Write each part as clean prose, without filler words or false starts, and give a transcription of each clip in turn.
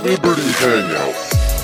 Liberty Hangout.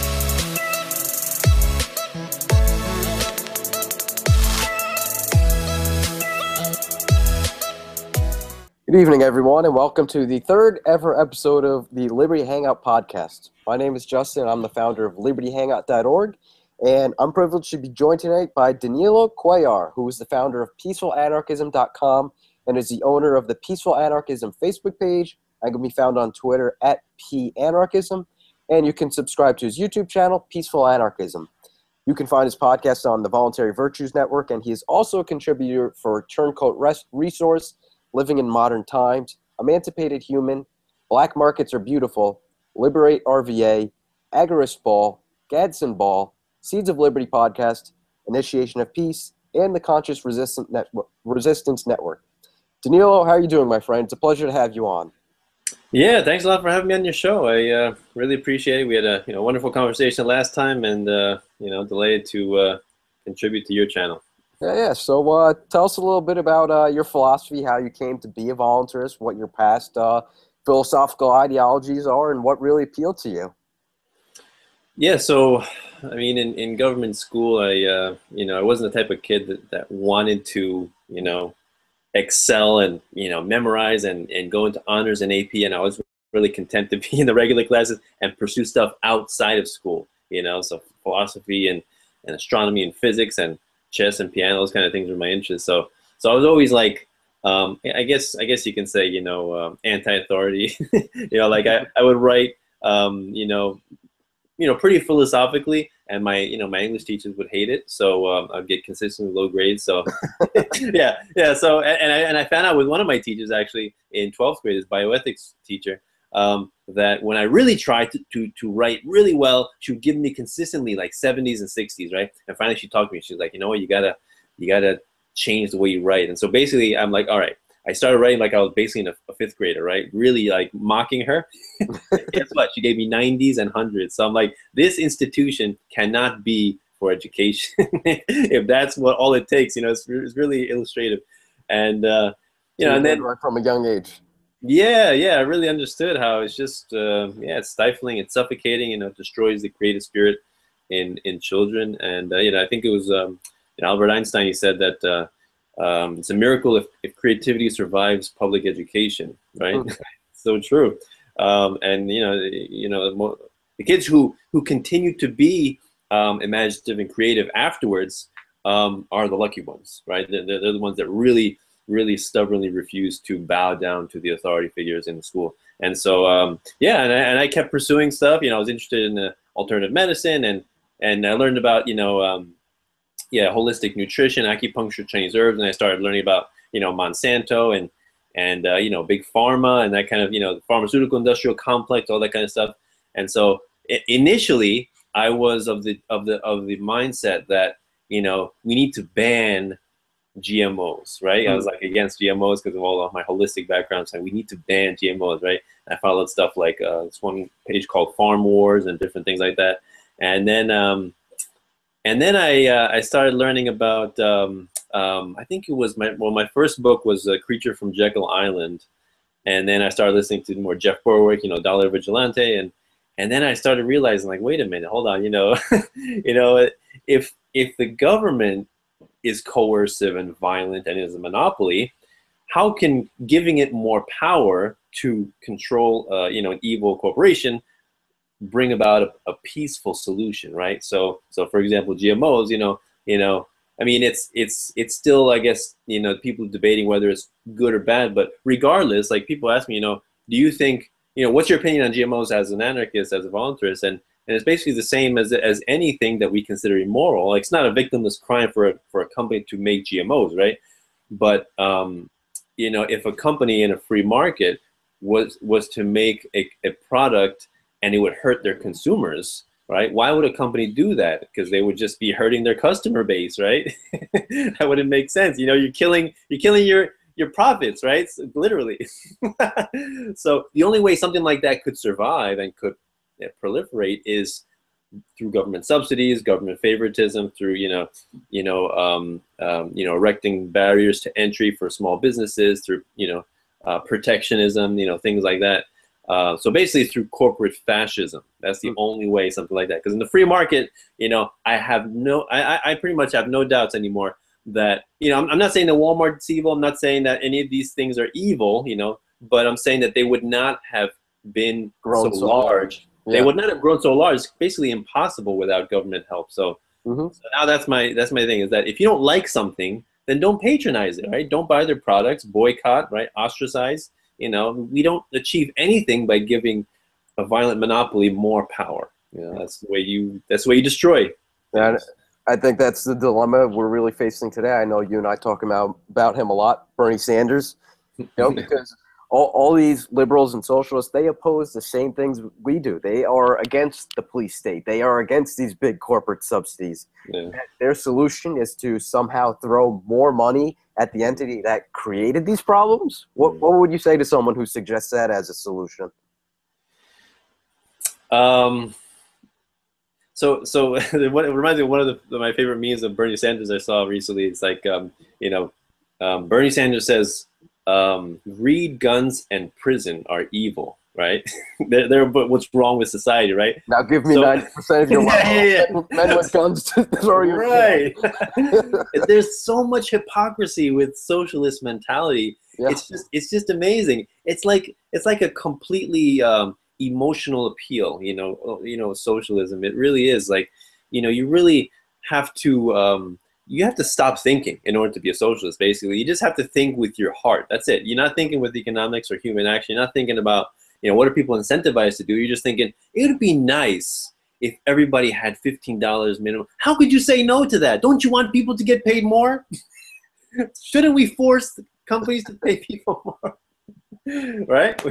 Good evening, everyone, and welcome to the third ever episode of the Liberty Hangout podcast. My name is Justin. I'm the founder of LibertyHangout.org, and I'm privileged to be joined tonight by Danilo Cuellar, who is the founder of PeacefulAnarchism.com and is the owner of the Peaceful Anarchism Facebook page. I can be found on Twitter at PAnarchism, and you can subscribe to his YouTube channel, Peaceful Anarchism. You can find his podcast on the Voluntary Virtues Network, and he is also a contributor for Turncoat Resource, Living in Modern Times, Emancipated Human, Black Markets Are Beautiful, Liberate RVA, Agorist Ball, Gadsden Ball, Seeds of Liberty Podcast, Initiation of Peace, and the Conscious Resistance Network. Danilo, how are you doing, my friend? It's a pleasure to have you on. Yeah, thanks a lot for having me on your show. I really appreciate it. We had a wonderful conversation last time, and delighted to contribute to your channel. Yeah. So tell us a little bit about your philosophy, how you came to be a voluntarist, what your past philosophical ideologies are, and what really appealed to you. Yeah, so I mean, in government school, I wasn't the type of kid that wanted to excel and memorize and go into honors and AP, and I was really content to be in the regular classes and pursue stuff outside of school. So philosophy and astronomy and physics and chess and piano, those kind of things were my interests. So I was always like, I guess you can say, anti-authority. I would write, pretty philosophically, and my English teachers would hate it. So I'd get consistently low grades. So yeah. So and I found out with one of my teachers actually in 12th grade, his bioethics teacher, that when I really tried to write really well, she would give me consistently like 70s and 60s, right? And finally she talked to me. She's like, you know what, you gotta change the way you write. And so basically I'm like, all right. I started writing like I was basically a fifth grader, right? Really like mocking her. Guess what? She gave me 90s and 100s. So I'm like, this institution cannot be for education. If that's what all it takes, it's really illustrative. And and then right from a young age. Yeah, I really understood how it's just it's stifling, it's suffocating, it destroys the creative spirit in children. And I think it was Albert Einstein. He said that it's a miracle if creativity survives public education, right? Mm-hmm. So true. And the kids who continue to be imaginative and creative afterwards are the lucky ones, right? They're the ones that really stubbornly refused to bow down to the authority figures in the school. And so, and I kept pursuing stuff. I was interested in alternative medicine, and I learned about, holistic nutrition, acupuncture, Chinese herbs, and I started learning about, Monsanto and big pharma and that kind of, the pharmaceutical industrial complex, all that kind of stuff. And so initially I was of the mindset that, we need to ban GMOs, right? I was like against GMOs because of all of my holistic background. So we need to ban GMOs, right? And I followed stuff like this one page called Farm Wars and different things like that. And then I started learning about I think it was my first book was Creature from Jekyll Island, and then I started listening to more Jeff Borwick, Dollar Vigilante, and then I started realizing, like, wait a minute, hold on, if the government is coercive and violent and is a monopoly, how can giving it more power to control, an evil corporation bring about a peaceful solution, right? So for example, GMOs, I mean, it's still, I guess, people debating whether it's good or bad, but regardless, like people ask me, do you think, what's your opinion on GMOs as an anarchist, as a voluntarist? And it's basically the same as anything that we consider immoral. Like, it's not a victimless crime for a company to make GMOs, right? But if a company in a free market was to make a product and it would hurt their consumers, right? Why would a company do that? Because they would just be hurting their customer base, right? That wouldn't make sense. You're killing your profits, right? So, literally. So the only way something like that could survive and could proliferate is through government subsidies, government favoritism, through erecting barriers to entry for small businesses, through protectionism, things like that. So basically through corporate fascism. That's the only way something like that. Because in the free market, I pretty much have no doubts anymore that, I'm not saying that Walmart's evil. I'm not saying that any of these things are evil, but I'm saying that they would not have been grown so large. Yeah. They would not have grown so large. It's basically impossible without government help. So now that's my thing, is that if you don't like something, then don't patronize it, right? Don't buy their products, boycott, right? Ostracize. We don't achieve anything by giving a violent monopoly more power. That's the way you destroy. And I think that's the dilemma we're really facing today. I know you and I talk about him a lot, Bernie Sanders, because all these liberals and socialists, they oppose the same things we do. They are against the police state. They are against these big corporate subsidies. Yeah. Their solution is to somehow throw more money at the entity that created these problems. What would you say to someone who suggests that as a solution? So it reminds me of one of my favorite memes of Bernie Sanders I saw recently. It's like, Bernie Sanders says, greed, guns, and prison are evil, right? they're what's wrong with society, right? Now give me 90% of your wealth. Men with guns to throw your right. There's so much hypocrisy with socialist mentality. Yeah. It's just amazing. It's like a completely emotional appeal, socialism. It really is like, you really have to you have to stop thinking in order to be a socialist, basically. You just have to think with your heart. That's it. You're not thinking with economics or human action. You're not thinking about, what are people incentivized to do? You're just thinking, it would be nice if everybody had $15 minimum. How could you say no to that? Don't you want people to get paid more? Shouldn't we force companies to pay people more? Right?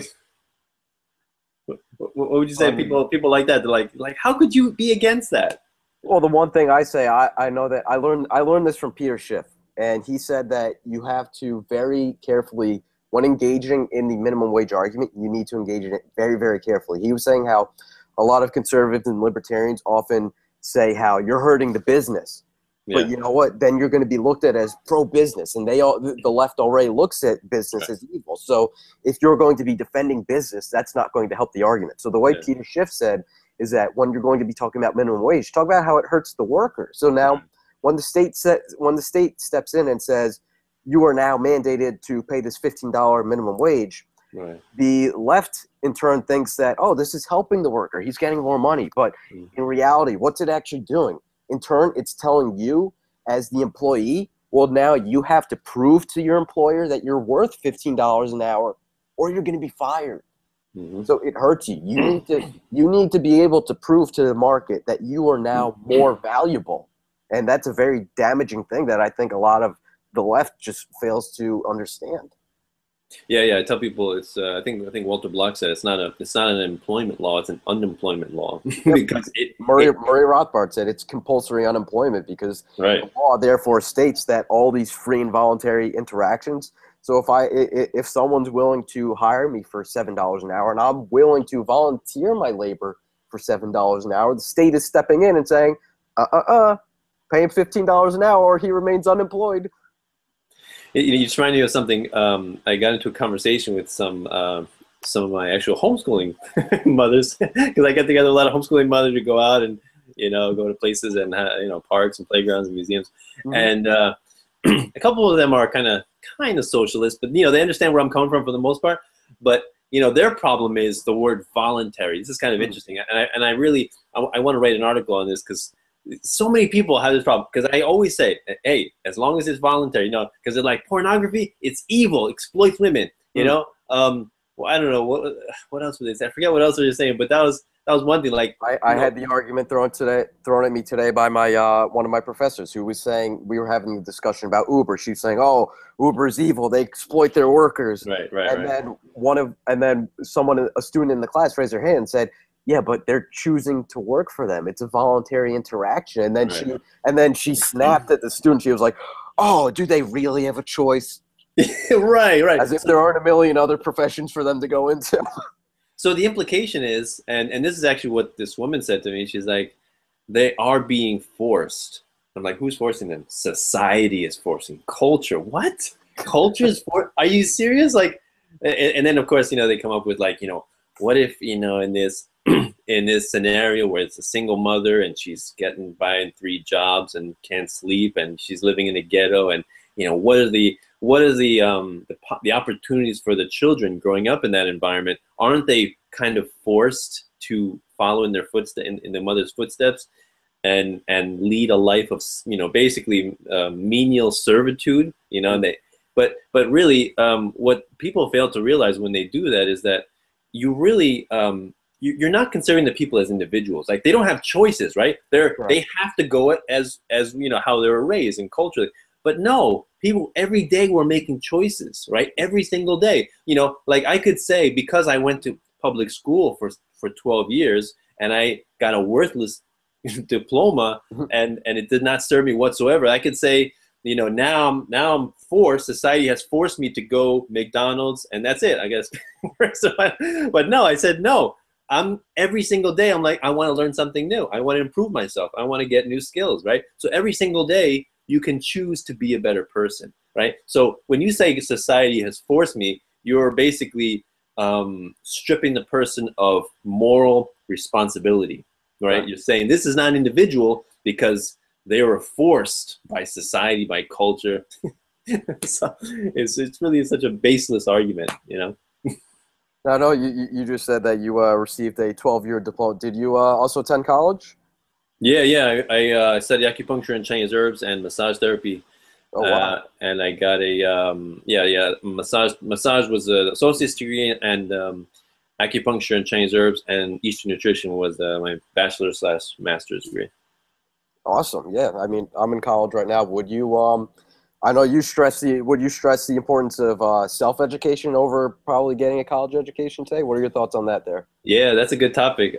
What would you say? People like that, they're like, how could you be against that? Well, the one thing I say, I know that I learned this from Peter Schiff, and he said that you have to very carefully, when engaging in the minimum wage argument, you need to engage in it very, very carefully. He was saying how a lot of conservatives and libertarians often say how you're hurting the business. Yeah. But you know what? Then you're going to be looked at as pro-business, and the left already looks at business as evil. So if you're going to be defending business, that's not going to help the argument. So the way Peter Schiff said is that when you're going to be talking about minimum wage, talk about how it hurts the worker. So now when the state steps in and says, you are now mandated to pay this $15 minimum wage, the left in turn thinks that, oh, this is helping the worker. He's getting more money. But in reality, what's it actually doing? In turn, it's telling you as the employee, well, now you have to prove to your employer that you're worth $15 an hour or you're going to be fired. So it hurts you. You need to be able to prove to the market that you are now more valuable. And that's a very damaging thing that I think a lot of the left just fails to understand. Yeah. I tell people it's. I think Walter Block said it's not an employment law. It's an unemployment law. Because Murray Rothbard said it's compulsory unemployment because the law therefore states that all these free and voluntary interactions. So if someone's willing to hire me for $7 an hour and I'm willing to volunteer my labor for $7 an hour, the state is stepping in and saying, pay him $15 an hour or he remains unemployed. You just reminded me of something. I got into a conversation with some of my actual homeschooling mothers, because I get together a lot of homeschooling mothers to go out and go to places and parks and playgrounds and museums, and a couple of them are kind of socialist, but they understand where I'm coming from for the most part. But their problem is the word voluntary. This is kind of interesting, and I want to write an article on this because so many people have this problem. Because I always say, hey, as long as it's voluntary, because they're like, pornography, it's evil, exploits women. Well, I don't know what else was they say. I forget what else they were saying, but that was one thing. Like I had the argument thrown at me today by my one of my professors who was saying, we were having a discussion about Uber. She was saying, oh, Uber is evil. They exploit their workers. Right. Then a student in the class raised her hand and said, yeah, but they're choosing to work for them. It's a voluntary interaction. And then she snapped at the student. She was like, oh, do they really have a choice? Right. As if there aren't a million other professions for them to go into. So the implication is, and this is actually what this woman said to me, she's like, they are being forced. I'm like, who's forcing them? Society is forcing. Culture. What? Culture is forced? Are you serious? Like, and then of course, they come up with like, what if, you know, in this in this scenario where it's a single mother and she's getting by in 3 jobs and can't sleep and she's living in a ghetto, and you know, what are the opportunities for the children growing up in that environment? Aren't they kind of forced to follow in their footsteps, in their mother's footsteps, and lead a life of, you know, basically menial servitude, you know? And they, but really, what people fail to realize when they do that is that you really you're not considering the people as individuals. Like, they don't have choices, right? They have to go as you know, how they were raised and culturally. But no, people every day were making choices, right? Every single day. You know, like I could say, because I went to public school for 12 years and I got a worthless diploma, and it did not serve me whatsoever, I could say, you know, now I'm forced, society has forced me to go McDonald's, and that's it, I guess. But no, I said no. I'm every single day, I'm like, I want to learn something new. I want to improve myself. I want to get new skills, right? So every single day you can choose to be a better person, right? So when you say society has forced me, you're basically stripping the person of moral responsibility, right? You're saying this is not an individual because they were forced by society, by culture. So it's really such a baseless argument, you know? No, you just said that you received a 12-year diploma. Did you also attend college? Yeah. I studied acupuncture and Chinese herbs and massage therapy. Oh, wow. And I got a massage. Massage was an associate's degree, and acupuncture and Chinese herbs and Eastern nutrition was my bachelor's/master's degree. Awesome. Yeah. I mean, I'm in college right now. Would you I know you would you stress the importance of self-education over probably getting a college education today? What are your thoughts on that there? Yeah, that's a good topic.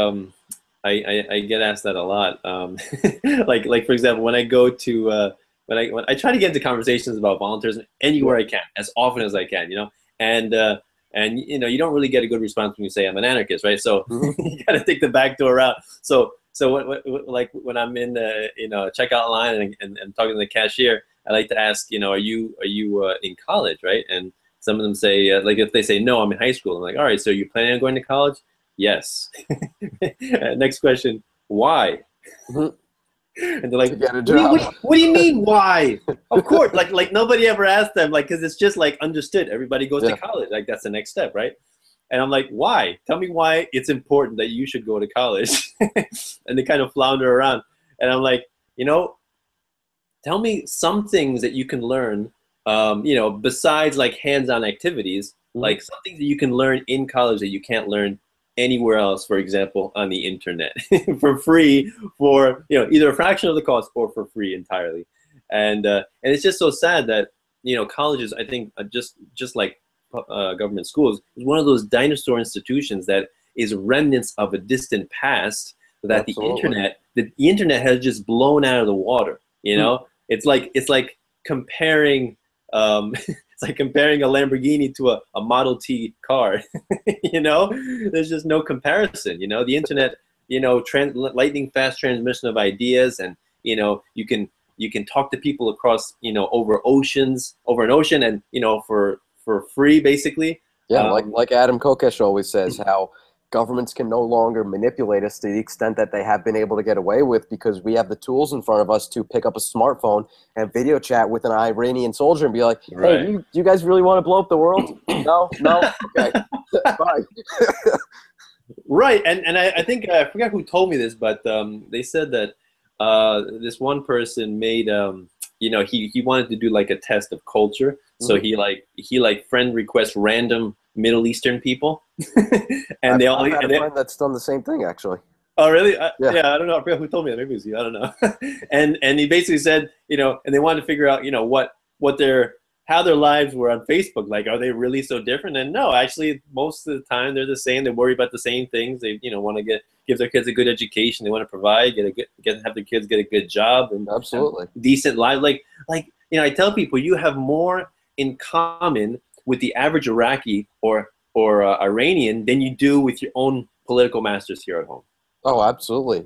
I get asked that a lot. Like for example, when I go to when I try to get into conversations about volunteerism anywhere I can, as often as I can, you know, and you know, you don't really get a good response when you say I'm an anarchist, right? So you got to take the back door out. So like when I'm in the, you know, checkout line and talking to the cashier, I like to ask, you know, are you in college, right? And some of them say, like if they say no, I'm in high school. I'm like, all right, so you're planning on going to college? Yes. Next question, why? And they're like, what do you mean why? Of course, like nobody ever asked them, like, because it's just like understood. Everybody goes to college, like that's the next step, right? And I'm like, why? Tell me why it's important that you should go to college. And they kind of flounder around. And I'm like, you know, tell me some things that you can learn, you know, besides like hands-on activities, like some things that you can learn in college that you can't learn anywhere else, for example, on the internet for free, for, you know, either a fraction of the cost or for free entirely. And it's just so sad that, you know, colleges, I think, just like government schools, is one of those dinosaur institutions that is remnants of a distant past that the internet has just blown out of the water. You know, it's like comparing it's like comparing a Lamborghini to a Model T car. You know, there's just no comparison. You know, the internet, you know, lightning fast transmission of ideas, and you know, you can talk to people across, you know, over an ocean, and you know, for free basically. Yeah, like Adam Kokesh always says, how governments can no longer manipulate us to the extent that they have been able to get away with, because we have the tools in front of us to pick up a smartphone and video chat with an Iranian soldier and be like, hey, do you guys really want to blow up the world? No? Okay. Bye. Right. And I think, I forgot who told me this, but they said that this one person made, you know, he wanted to do like a test of culture. So he friend requests random Middle Eastern people, and I've had a friend that's done the same thing actually. Oh really? Yeah, I don't know. I forgot who told me that. Maybe it was you. I don't know. and he basically said, you know, and they wanted to figure out, you know, how their lives were on Facebook. Like, are they really so different? And no, actually, most of the time they're the same. They worry about the same things. They, you know, want to give their kids a good education. They want to provide, have their kids get a good job and absolutely decent life. Like you know, I tell people, you have more in common with the average Iraqi or Iranian than you do with your own political masters here at home. Oh, absolutely.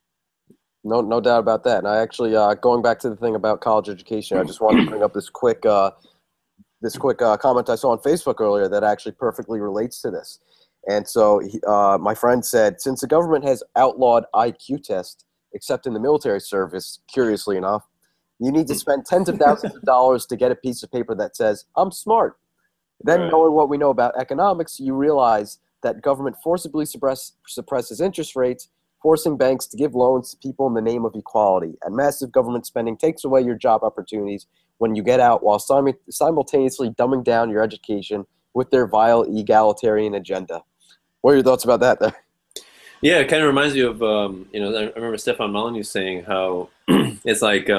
No doubt about that. And I actually, going back to the thing about college education, I just wanted to bring up this quick comment I saw on Facebook earlier that actually perfectly relates to this. And so my friend said, since the government has outlawed IQ tests, except in the military service, curiously enough, you need to spend tens of thousands of dollars to get a piece of paper that says, I'm smart. Then knowing what we know about economics, you realize that government forcibly suppresses interest rates, forcing banks to give loans to people in the name of equality. And massive government spending takes away your job opportunities when you get out, while simultaneously dumbing down your education with their vile egalitarian agenda. What are your thoughts about that there? Yeah, it kind of reminds you of, I remember Stefan Molyneux saying how it's like,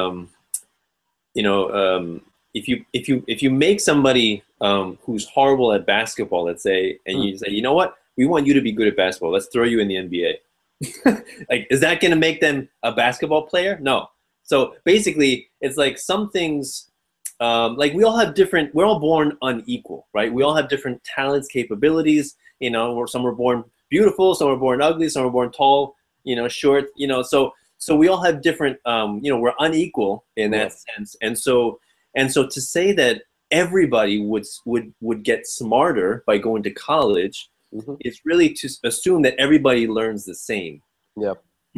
if you make somebody who's horrible at basketball, let's say, and you say, you know what, we want you to be good at basketball. Let's throw you in the NBA. Like, is that going to make them a basketball player? No. So basically, it's like some things, like we're all born unequal, right? We all have different talents, capabilities. Some were born beautiful, some were born ugly, some were born tall, short. So we all have different. We're unequal in that sense, and so to say that everybody would get smarter by going to college, it's really to assume that everybody learns the same. Yeah.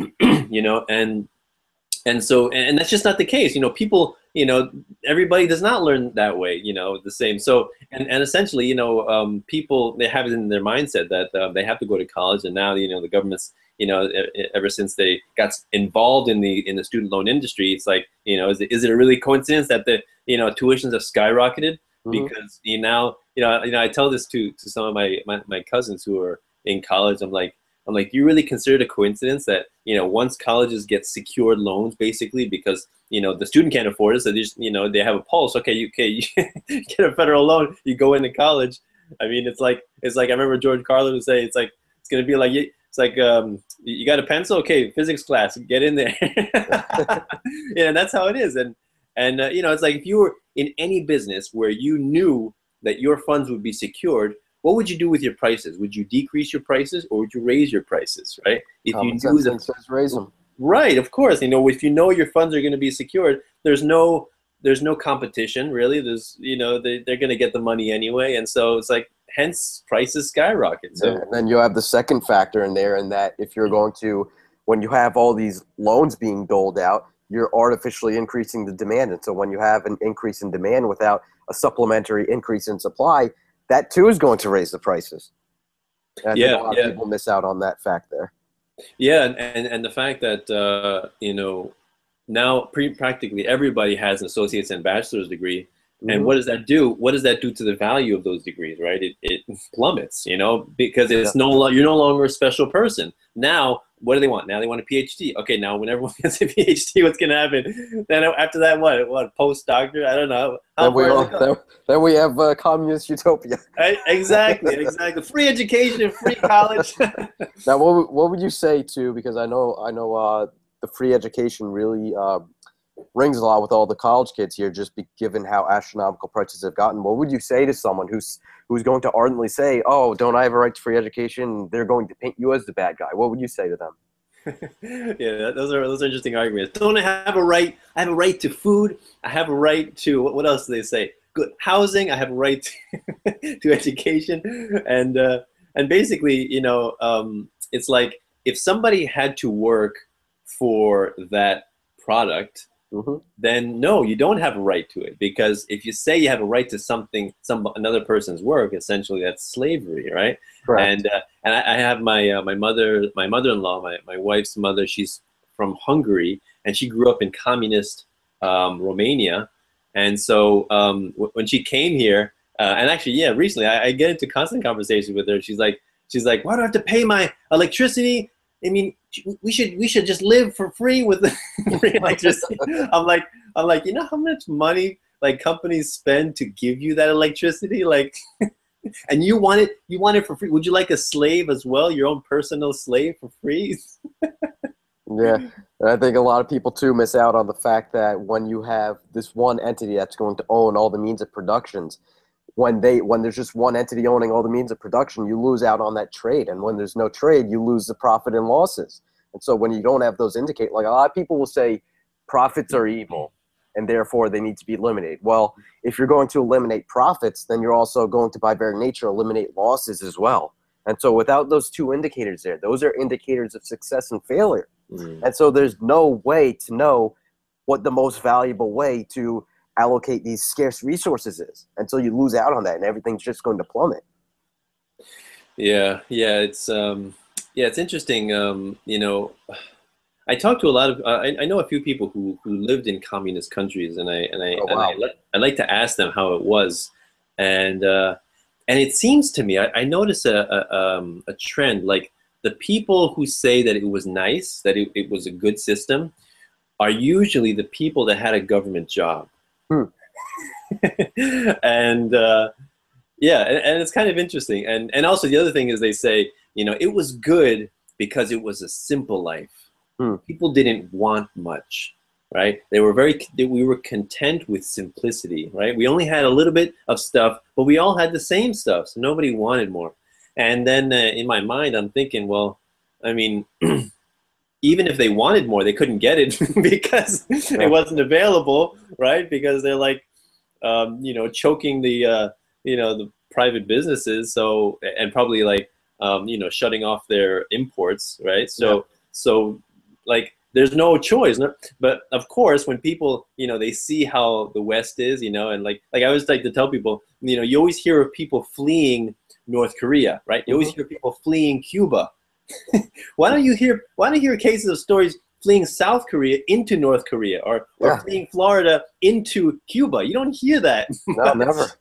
And that's just not the case. People, everybody does not learn that way, the same. So, and essentially, people, they have it in their mindset that they have to go to college. And now, the government's, ever since they got involved in the student loan industry, it's like, is it a really coincidence that the, tuitions have skyrocketed? Because I tell this to some of my cousins who are in college. I'm like, do you really consider it a coincidence that, once colleges get secured loans, basically, because, the student can't afford it, so they just, they have a pulse. Okay, you get a federal loan, you go into college. I mean, it's like I remember George Carlin would say, it's going to be like, you got a pencil? Okay, physics class, get in there. And that's how it is. And it's like if you were in any business where you knew that your funds would be secured, what would you do with your prices? Would you decrease your prices or would you raise your prices, right? If you knew that, raise them. Right, of course. If you know your funds are going to be secured, there's no competition really. There's they're going to get the money anyway, and so it's like hence prices skyrocket. So and then you have the second factor in there, in that if you're going to, when you have all these loans being doled out, you're artificially increasing the demand, and so when you have an increase in demand without a supplementary increase in supply, that too is going to raise the prices. And I think a lot of people miss out on that fact there. Yeah, and the fact that now practically everybody has an associate's and bachelor's degree, and what does that do? What does that do to the value of those degrees? Right, it plummets, because it's you're no longer a special person. Now, what do they want? Now they want a PhD. Okay, now when everyone gets a PhD, what's going to happen? Then after that, what postdoctor? I don't know. Then we have communist utopia. Exactly. Free education, free college. Now, what would you say to? Because I know the free education really rings a lot with all the college kids here, just given how astronomical prices have gotten. What would you say to someone who's going to ardently say, "Oh, don't I have a right to free education?" They're going to paint you as the bad guy. What would you say to them? Yeah, those are interesting arguments. Don't I have a right? I have a right to food. I have a right to what else do they say? Good housing. I have a right to education, and basically, it's like if somebody had to work for that product, then no, you don't have a right to it, because if you say you have a right to another person's work, essentially that's slavery, right? Correct. And I have my mother-in-law, my wife's mother. She's from Hungary, and she grew up in communist Romania, and so when she came here, and actually, recently I get into constant conversations with her. She's like, why do I have to pay my electricity? I mean, we should just live for free with the free electricity. I'm like, you know how much money like companies spend to give you that electricity, like, and you want it for free. Would you like a slave as well, your own personal slave for free? Yeah, and I think a lot of people too miss out on the fact that when you have this one entity that's going to own all the means of productions, when there's just one entity owning all the means of production, you lose out on that trade. And when there's no trade, you lose the profit and losses. And so when you don't have those indicate, like a lot of people will say profits are evil and therefore they need to be eliminated. Well, if you're going to eliminate profits, then you're also going to, by very nature, eliminate losses as well. And so without those two indicators there, those are indicators of success and failure. Mm. And so there's no way to know what the most valuable way to allocate these scarce resources is until you lose out on that, and everything's just going to plummet. Yeah, it's interesting. I talked to a lot of I know a few people who lived in communist countries, and Oh, wow. I like to ask them how it was, and it seems to me I notice a trend, like the people who say that it was nice, that it was a good system, are usually the people that had a government job. Hmm. And yeah, and it's kind of interesting. And also the other thing is they say, it was good because it was a simple life. Hmm. People didn't want much, right? We were content with simplicity, right? We only had a little bit of stuff, but we all had the same stuff, so nobody wanted more. And then in my mind, I'm thinking, well, I mean, even if they wanted more, they couldn't get it because it wasn't available, right? Because they're like, choking the private businesses, so, and probably like, shutting off their imports, right? So like, there's no choice. No, but of course, when people, they see how the West is, and like I always like to tell people, you always hear of people fleeing North Korea, right? You always hear people fleeing Cuba. Why don't you hear cases of stories fleeing South Korea into North Korea, or fleeing Florida into Cuba? You don't hear that. No, never.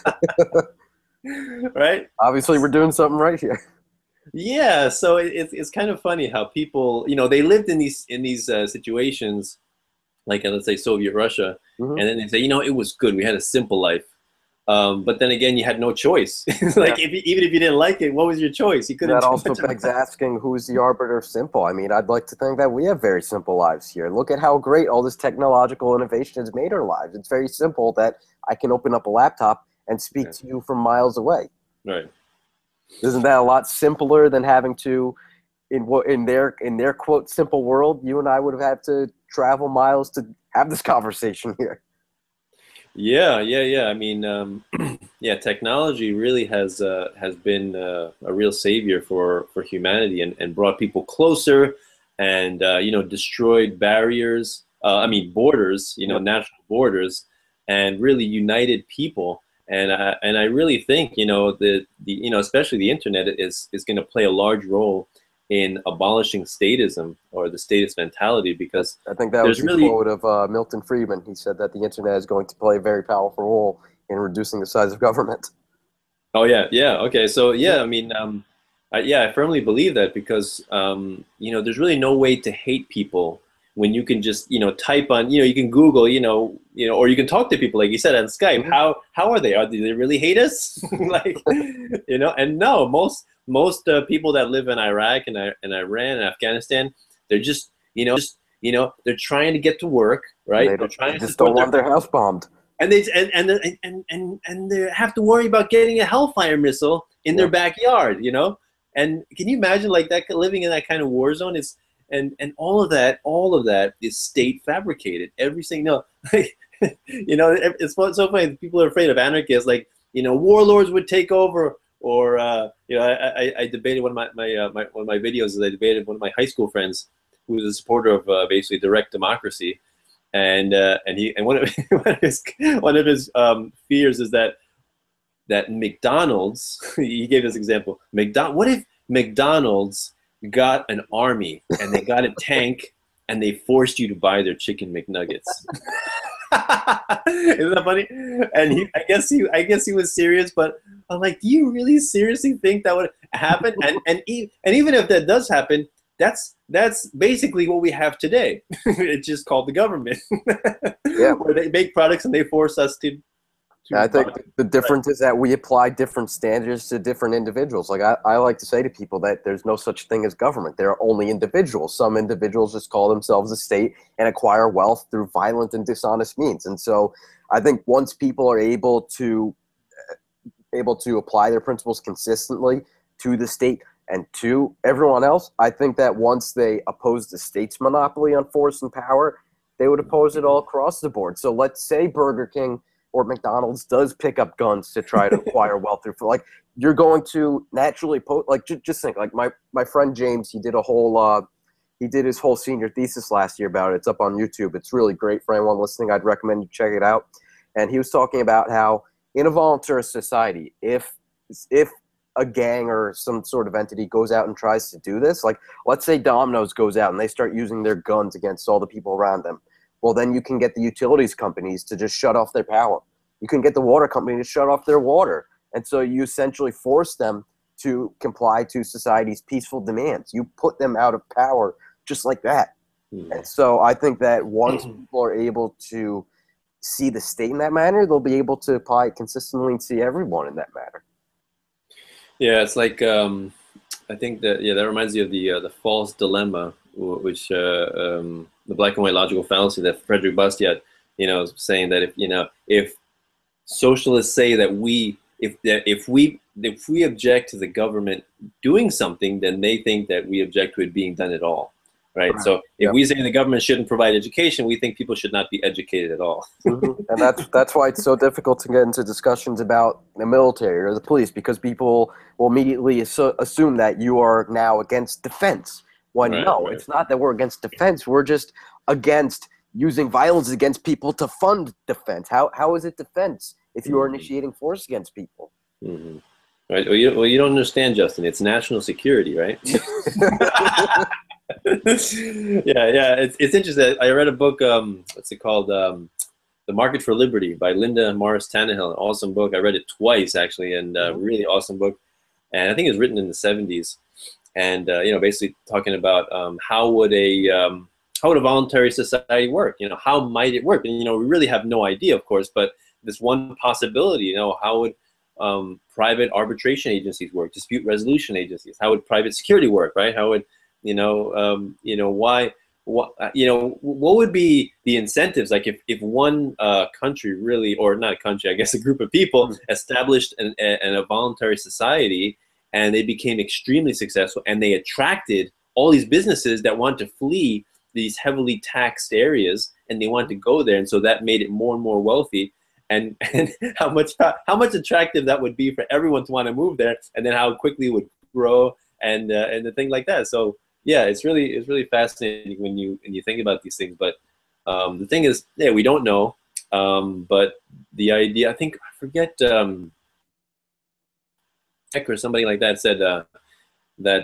Right? Obviously, we're doing something right here. Yeah, so it's kind of funny how people, they lived in these situations, like let's say Soviet Russia, and then they say, it was good. We had a simple life. But then again, you had no choice. Like even if you didn't like it, what was your choice? You couldn't. That also begs asking, who's the arbiter of simple? I mean, I'd like to think that we have very simple lives here. Look at how great all this technological innovation has made our lives. It's very simple that I can open up a laptop and speak to you from miles away. Right. Isn't that a lot simpler than having to, in their quote simple world, you and I would have had to travel miles to have this conversation here. Yeah. I mean, technology really has been a real savior for humanity, and brought people closer, and destroyed barriers. Borders. National borders, and really united people. And I really think especially the internet is going to play a large role in abolishing statism, or the statist mentality, because I think that was the quote of Milton Friedman. He said that the internet is going to play a very powerful role in reducing the size of government. Oh yeah. Okay, so I mean, I firmly believe that, because there's really no way to hate people when you can just type on, you can Google, or you can talk to people, like you said, on Skype. How are they? Do they really hate us? Like, and no, most people that live in Iraq and Iran and Afghanistan, they're just they're trying to get to work, right? They just don't want their house bombed. And they have to worry about getting a Hellfire missile in their backyard, And can you imagine like that, living in that kind of war zone? Is and all of that is state fabricated. Everything, it's so funny. People are afraid of anarchists, like warlords would take over, or I debated one of my videos. Is I debated one of my high school friends who was a supporter of basically direct democracy, and one of his fears is that McDonald's. He gave this example. What if McDonald's got an army, and they got a tank, and they forced you to buy their chicken McNuggets? Isn't that funny? And I guess he was serious, but I'm like, do you really seriously think that would happen? And even if that does happen, that's basically what we have today. It's just called the government, where they make products and they force us to. I think the difference is that we apply different standards to different individuals. Like I like to say to people that there's no such thing as government. There are only individuals. Some individuals just call themselves a state and acquire wealth through violent and dishonest means. And so I think once people are able to apply their principles consistently to the state and to everyone else, I think that once they oppose the state's monopoly on force and power, they would oppose it all across the board. So let's say Burger King or McDonald's does pick up guns to try to acquire wealth through, like, you're going to naturally like, just think, like, my friend James, he did his whole senior thesis last year about it. It's up on YouTube. It's really great for anyone listening. I'd recommend you check it out. And he was talking about how in a voluntary society, if a gang or some sort of entity goes out and tries to do this, like, let's say Domino's goes out and they start using their guns against all the people around them. Well, then you can get the utilities companies to just shut off their power. You can get the water company to shut off their water. And so you essentially force them to comply to society's peaceful demands. You put them out of power just like that. Mm. And so I think that once people are able to see the state in that manner, they'll be able to apply it consistently and see everyone in that manner. Yeah, it's like I think that that reminds me of the false dilemma, which the black and white logical fallacy that Frederick Bastiat, saying that if socialists say that if we object to the government doing something, then they think that we object to it being done at all. Right. So if we say the government shouldn't provide education, we think people should not be educated at all. Mm-hmm. And that's why it's so difficult to get into discussions about the military or the police, because people will immediately assume that you are now against defense. When it's not that we're against defense. We're just against using violence against people to fund defense. How is it defense if you are initiating force against people? Mm-hmm. Right. Well, you don't understand, Justin. It's national security, right? Yeah. It's interesting. I read a book. What's it called? The Market for Liberty by Linda Morris Tannehill. An awesome book. I read it twice actually, and really awesome book. And I think it was written in the 70s. And basically talking about how would a voluntary society work? How might it work? And we really have no idea, of course. But this one possibility. How would private arbitration agencies work? Dispute resolution agencies? How would private security work? Right? How would what would be the incentives? Like if one country really, or not a country, I guess a group of people established a voluntary society, and they became extremely successful, and they attracted all these businesses that want to flee these heavily taxed areas, and they want to go there, and so that made it more and more wealthy. And how much attractive that would be for everyone to want to move there, and then how quickly it would grow, and the thing like that. So yeah, it's really fascinating when you think about these things. But the thing is, we don't know. But the idea, I forget, Heck or somebody like that said that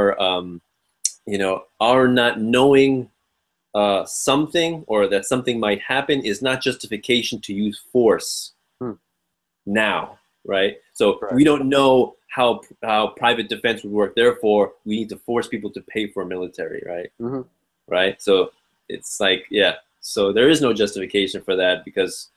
our not knowing something, or that something might happen, is not justification to use force now, right? So we don't know how private defense would work. Therefore, we need to force people to pay for military, right? Mm-hmm. Right. So it's like, so there is no justification for that, because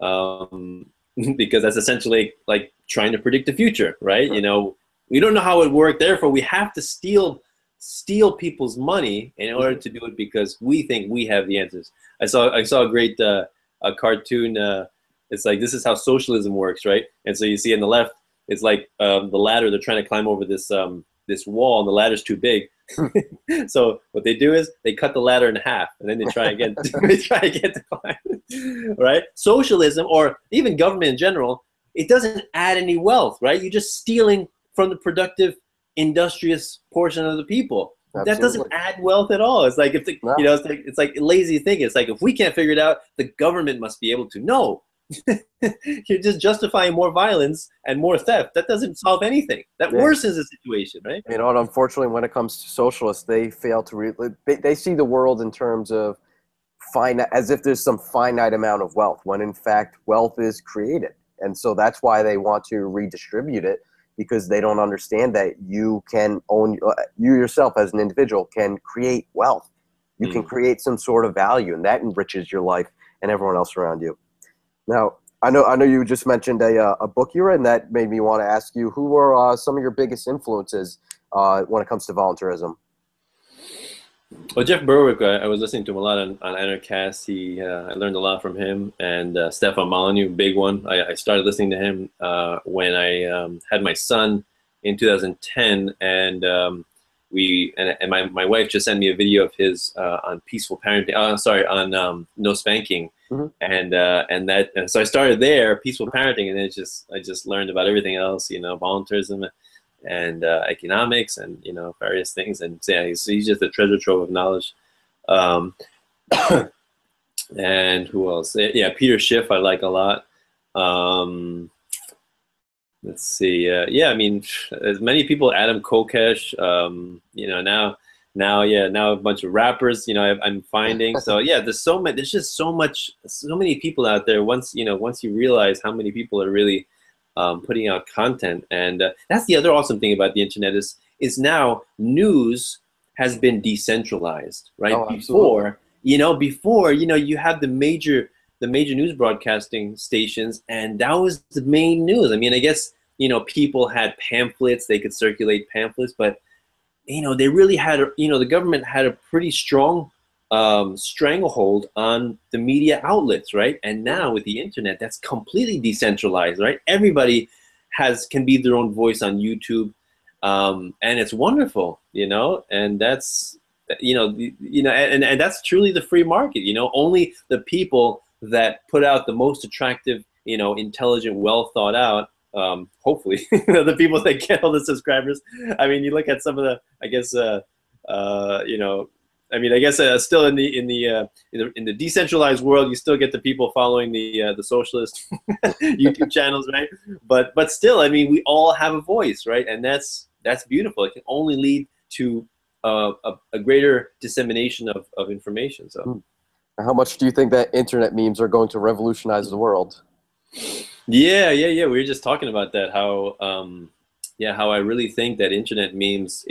that's essentially like trying to predict the future, right? We don't know how it worked. Therefore, we have to steal people's money in order to do it, because we think we have the answers. I saw a great a cartoon. It's like, this is how socialism works, right? And so you see on the left, it's like the ladder. They're trying to climb over this wall, and the ladder's too big. So what they do is they cut the ladder in half, and then they try again. They try again to climb. Right? Socialism, or even government in general, it doesn't add any wealth, right? You're just stealing from the productive, industrious portion of the people. Absolutely. That doesn't add wealth at all. It's like it's like lazy thinking. It's like, if we can't figure it out, the government must be able to. No. You're just justifying more violence and more theft. That doesn't solve anything. That worsens the situation, right? And unfortunately, when it comes to socialists, they fail to they see the world in terms of as if there's some finite amount of wealth, when in fact wealth is created. And so that's why they want to redistribute it, because they don't understand that you yourself as an individual can create wealth. You can create some sort of value, and that enriches your life and everyone else around you. Now, I know you just mentioned a book you read, and that made me want to ask you, who were some of your biggest influences when it comes to voluntarism? Well, Jeff Berwick, I was listening to him a lot on Entercast. I learned a lot from him, and Stefan Molyneux, big one. I started listening to him when I had my son in 2010, and and my wife just sent me a video of his on peaceful parenting. Sorry, on no spanking, Mhm. and so I started there, peaceful parenting, and then I just learned about everything else, volunteerism and economics and various things, and so, yeah, he's just a treasure trove of knowledge. Um, and who else? Yeah, Peter Schiff I like a lot. Let's see. Yeah, I mean, as many people, Adam Kokesh, now a bunch of rappers, I'm finding. So yeah, there's just so many people out there. Once you realize how many people are really putting out content, and that's the other awesome thing about the internet is now news has been decentralized, right? Oh, absolutely. Before, you had the major news broadcasting stations, and that was the main news. I mean, I guess, people had pamphlets, they could circulate pamphlets, but, they really had, the government had a pretty strong stranglehold on the media outlets, right? And now with the internet, that's completely decentralized, right? Everybody can be their own voice on YouTube, and it's wonderful, and that's, and that's truly the free market. Only the people that put out the most attractive, intelligent, well thought out, hopefully, the people that get all the subscribers. I mean, you look at some of the, I guess, I guess still in the decentralized world, you still get the people following the socialist YouTube channels, right? But still, I mean, we all have a voice, right? And that's beautiful. It can only lead to a greater dissemination of information. So, How much do you think that internet memes are going to revolutionize the world? yeah. We were just talking about that. How I really think that internet memes.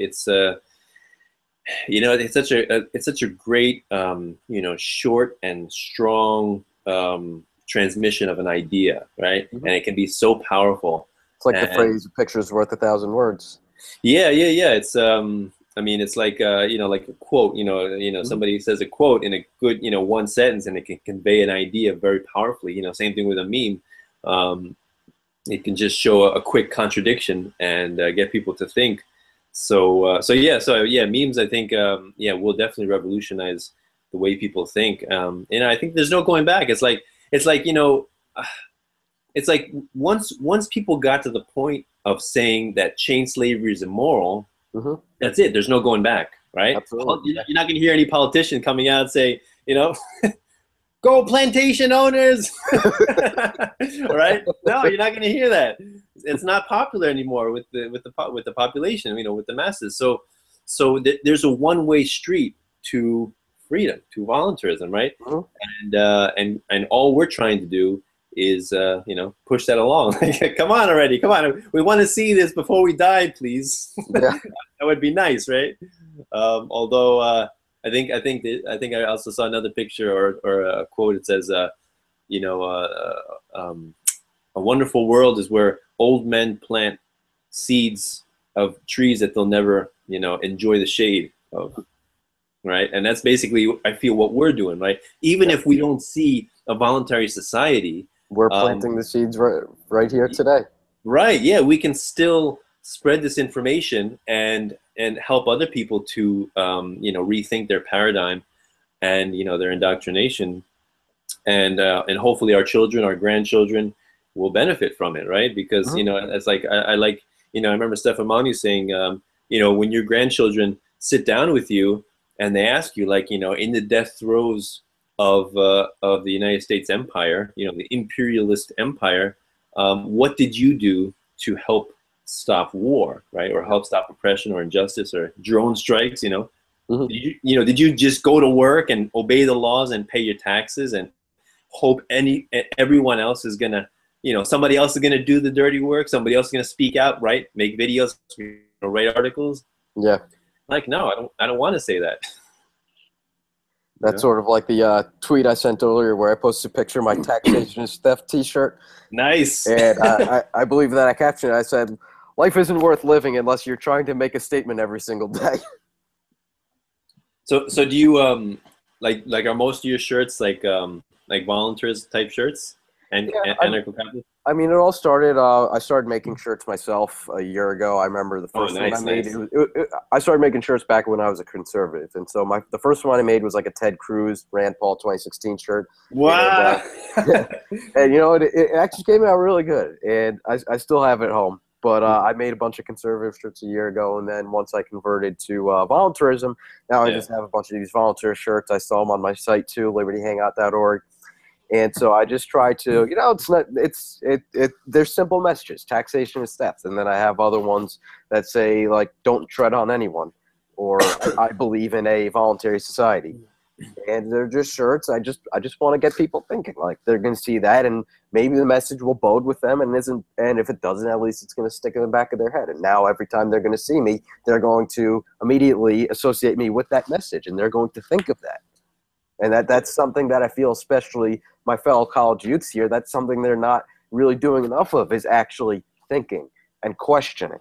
It's such a great, short and strong transmission of an idea, right? Mhm. And it can be so powerful. It's like the And phrase, "A picture's worth 1,000 words." yeah. It's I mean, it's like like a quote. Mhm. Somebody says a quote in a good, one sentence, and it can convey an idea very powerfully. Same thing with a meme. It can just show a quick contradiction and get people to think. So yeah, memes, I think, will definitely revolutionize the way people think. And I think there's no going back. It's like once people got to the point of saying that chain slavery is immoral, Mhm. that's it. There's no going back, right? Absolutely. You're not going to hear any politician coming out and say, go plantation owners, right? No, you're not going to hear that. It's not popular anymore with the population, with the masses. So there's a one-way street to freedom, to voluntarism, right? Mhm. And all we're trying to do is push that along. Come on already, come on. We want to see this before we die, please. Yeah. That would be nice, right? Although I think I also saw another picture or a quote. It says, a wonderful world is where old men plant seeds of trees that they'll never, enjoy the shade of, right? And that's basically, I feel, what we're doing, right? Even Yeah. if we don't see a voluntary society, We're um, planting the seeds right here today. right? Yeah, we can still spread this information and help other people to, rethink their paradigm and their indoctrination, and hopefully our children, our grandchildren, will benefit from it, right? Because Mhm. it's like I like, I remember Stefan Manu saying, when your grandchildren sit down with you and they ask you, like, in the death throes of the United States empire, the imperialist empire, what did you do to help stop war, right, or help stop oppression or injustice or drone strikes? Mhm. Did you just go to work and obey the laws and pay your taxes and hope everyone else is gonna, somebody else is gonna do the dirty work, somebody else is gonna speak out, right, make videos, write articles? Yeah. Like, no, I don't want to say that. That's sort of like the tweet I sent earlier where I posted a picture of my taxation is theft t-shirt. Nice. And I believe that I captioned it. I said, life isn't worth living unless you're trying to make a statement every single day. So do you like are most of your shirts like volunteers type shirts? and Yeah, anarcho-capitalist? I mean, it all started. I started making shirts myself a year ago. I remember the Oh, first one I nice, made. nice. I started making shirts back when I was a conservative, and so the first one I made was like a Ted Cruz Rand Paul 2016 shirt, and Wow. and it actually came out really good, and I still have it at home. But I made a bunch of conservative shirts a year ago, and then once I converted to volunteerism, now I Yeah. just have a bunch of these volunteer shirts. I sell them on my site too, libertyhangout.org. And so I just try to, it's not, they're simple messages. Taxation is theft. And then I have other ones that say, like, don't tread on anyone, or I believe in a voluntary society. And they're just shirts. I just want to get people thinking, like, they're going to see that, and maybe the message will bode with them, and if it doesn't, at least it's going to stick in the back of their head. And now every time they're going to see me, they're going to immediately associate me with that message, and they're going to think of that. And that's something that I feel, especially my fellow college youths here, that's something they're not really doing enough of, is actually thinking and questioning.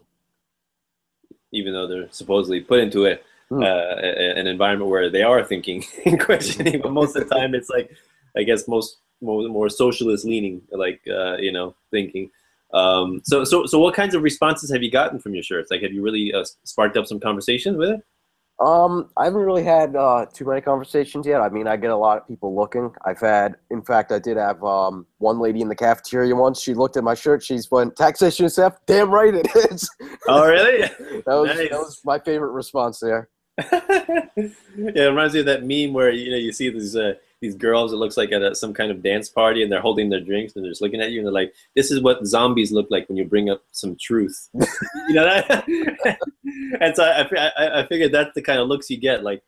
Even though they're supposedly put into an environment where they are thinking and questioning, but most of the time it's like, I guess more socialist leaning, like thinking. So what kinds of responses have you gotten from your shirts? Like, have you really sparked up some conversations with it? I haven't really had too many conversations yet. I mean, I get a lot of people looking. In fact, I did have one lady in the cafeteria once. She looked at my shirt. She's went, taxation is theft. Damn right it is. Oh, really? That was my favorite response there. Yeah, it reminds me of that meme where you see these girls. It looks like at some kind of dance party, and they're holding their drinks, and they're just looking at you, and they're like, "This is what zombies look like when you bring up some truth." You know that? And so I figured that's the kind of looks you get. Like,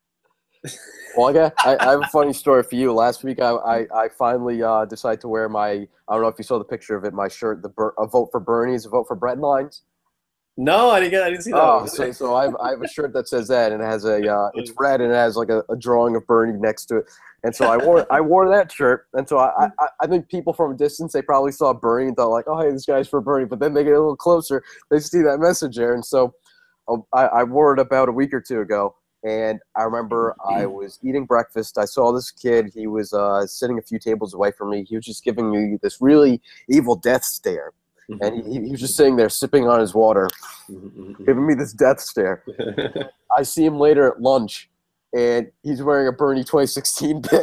well, I have a funny story for you. Last week, I finally decided to wear my. I don't know if you saw the picture of it. My shirt, a vote for Bernie is a vote for bread lines. no, I didn't see that. Oh, so I have a shirt that says that, and it has it's red, and it has like a drawing of Bernie next to it. And so I wore that shirt, and so I think people from a distance, they probably saw Bernie and thought like, oh, hey, this guy's for Bernie. But then they get a little closer, they see that message there, and so I wore it about a week or two ago. And I remember I was eating breakfast. I saw this kid. He was sitting a few tables away from me. He was just giving me this really evil death stare. And he was just sitting there sipping on his water, giving me this death stare. I see him later at lunch, and he's wearing a Bernie 2016 pin.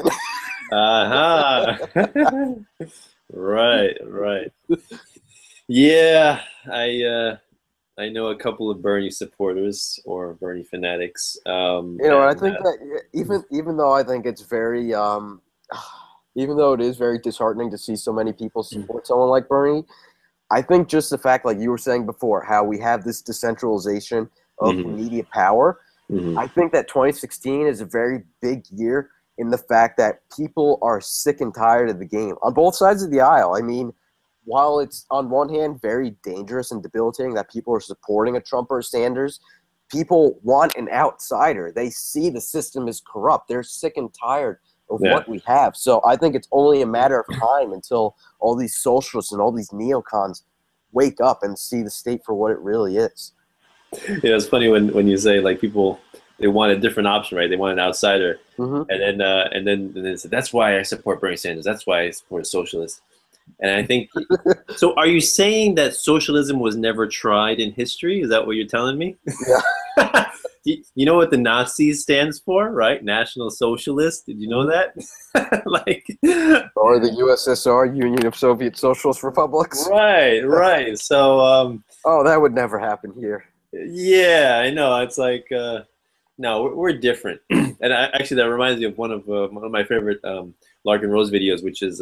Right. Yeah, I know a couple of Bernie supporters or Bernie fanatics. And I think that even though I think it's very even though it is very disheartening to see so many people support someone like Bernie, I think just the fact, like you were saying before, how we have this decentralization of media power, I think that 2016 is a very big year in the fact that people are sick and tired of the game on both sides of the aisle. I mean, while it's on one hand very dangerous and debilitating that people are supporting a Trump or a Sanders, people want an outsider. They see the system is corrupt. They're sick and tired of what we have. So I think it's only a matter of time until all these socialists and all these neocons wake up and see the state for what it really is. Yeah, it's funny when you say like people, they want a different option, right? They want an outsider, and then they say, that's why I support Bernie Sanders. That's why I support a socialist. And I think so. Are you saying that socialism was never tried in history? Is that what you're telling me? Yeah. You know what the Nazis stands for, right? National Socialist. Did you know that? Like, or the USSR, Union of Soviet Socialist Republics. Right. So, oh, that would never happen here. Yeah, I know. It's like, no, we're different. And actually, that reminds me of one of my favorite Larkin Rose videos, which is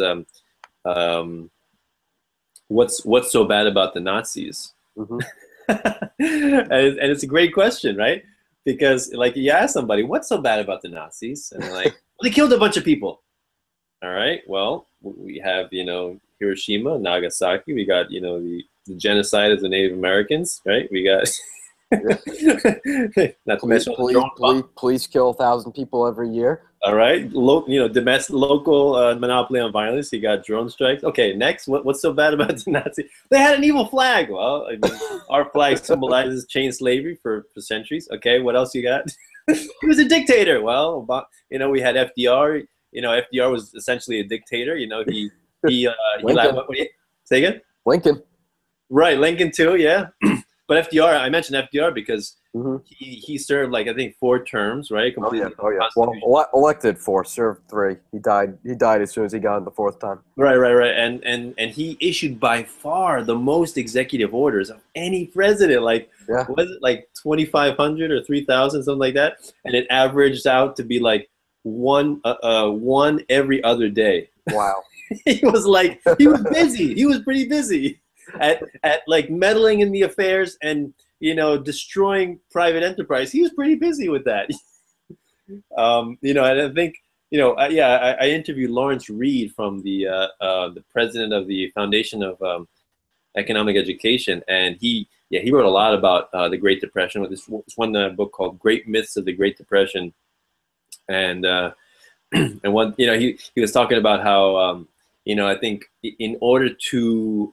what's so bad about the Nazis? And it's a great question, right? Because like you ask somebody, what's so bad about the Nazis? And they're like, well, they killed a bunch of people. All right, well, we have, Hiroshima, Nagasaki. We got, the genocide of the Native Americans, right? We got not to mention police kill 1,000 people every year. All right, domestic local monopoly on violence. You got drone strikes. Okay, next, what's so bad about the Nazi? They had an evil flag. Well, I mean, our flag symbolizes chain slavery for centuries. Okay, what else you got? He was a dictator. Well, we had FDR. FDR was essentially a dictator. He Lincoln. say again? Lincoln. Right, Lincoln too, yeah. But FDR, I mentioned FDR because Mm-hmm. he served like I think 4 terms, right? Oh yeah, Completely oh yeah. Well, elected 4, served 3. He died. He died as soon as he got in the 4th time. Right. And he issued by far the most executive orders of any president. Like, Yeah. was it like 2,500 or 3,000, something like that? And it averaged out to be like one every other day. Wow. He was busy. He was pretty busy at like meddling in the affairs and destroying private enterprise. He was pretty busy with that. And I think I interviewed Lawrence Reed from the president of the Foundation of Economic Education, and he wrote a lot about the Great Depression with this one book called Great Myths of the Great Depression, and and one he was talking about how I think in order to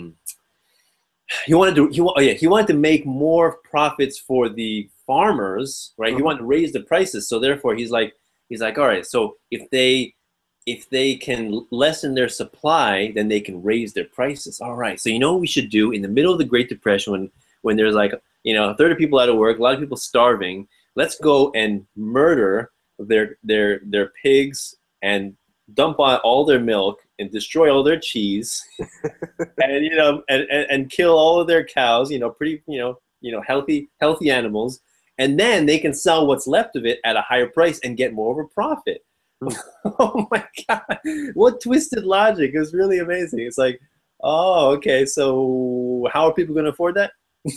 he wanted to make more profits for the farmers, right? He wanted to raise the prices, so therefore he's like, all right, so if they can lessen their supply, then they can raise their prices. All right, so what we should do in the middle of the Great Depression when there's like a third of people out of work, a lot of people starving, let's go and murder their pigs and dump out all their milk and destroy all their cheese and and kill all of their cows, pretty healthy animals, and then they can sell what's left of it at a higher price and get more of a profit. Oh my God, what twisted logic. It was really amazing. It's like, oh, okay, so how are people going to afford that?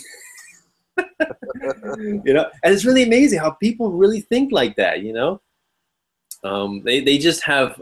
And it's really amazing how people really think like that. They just have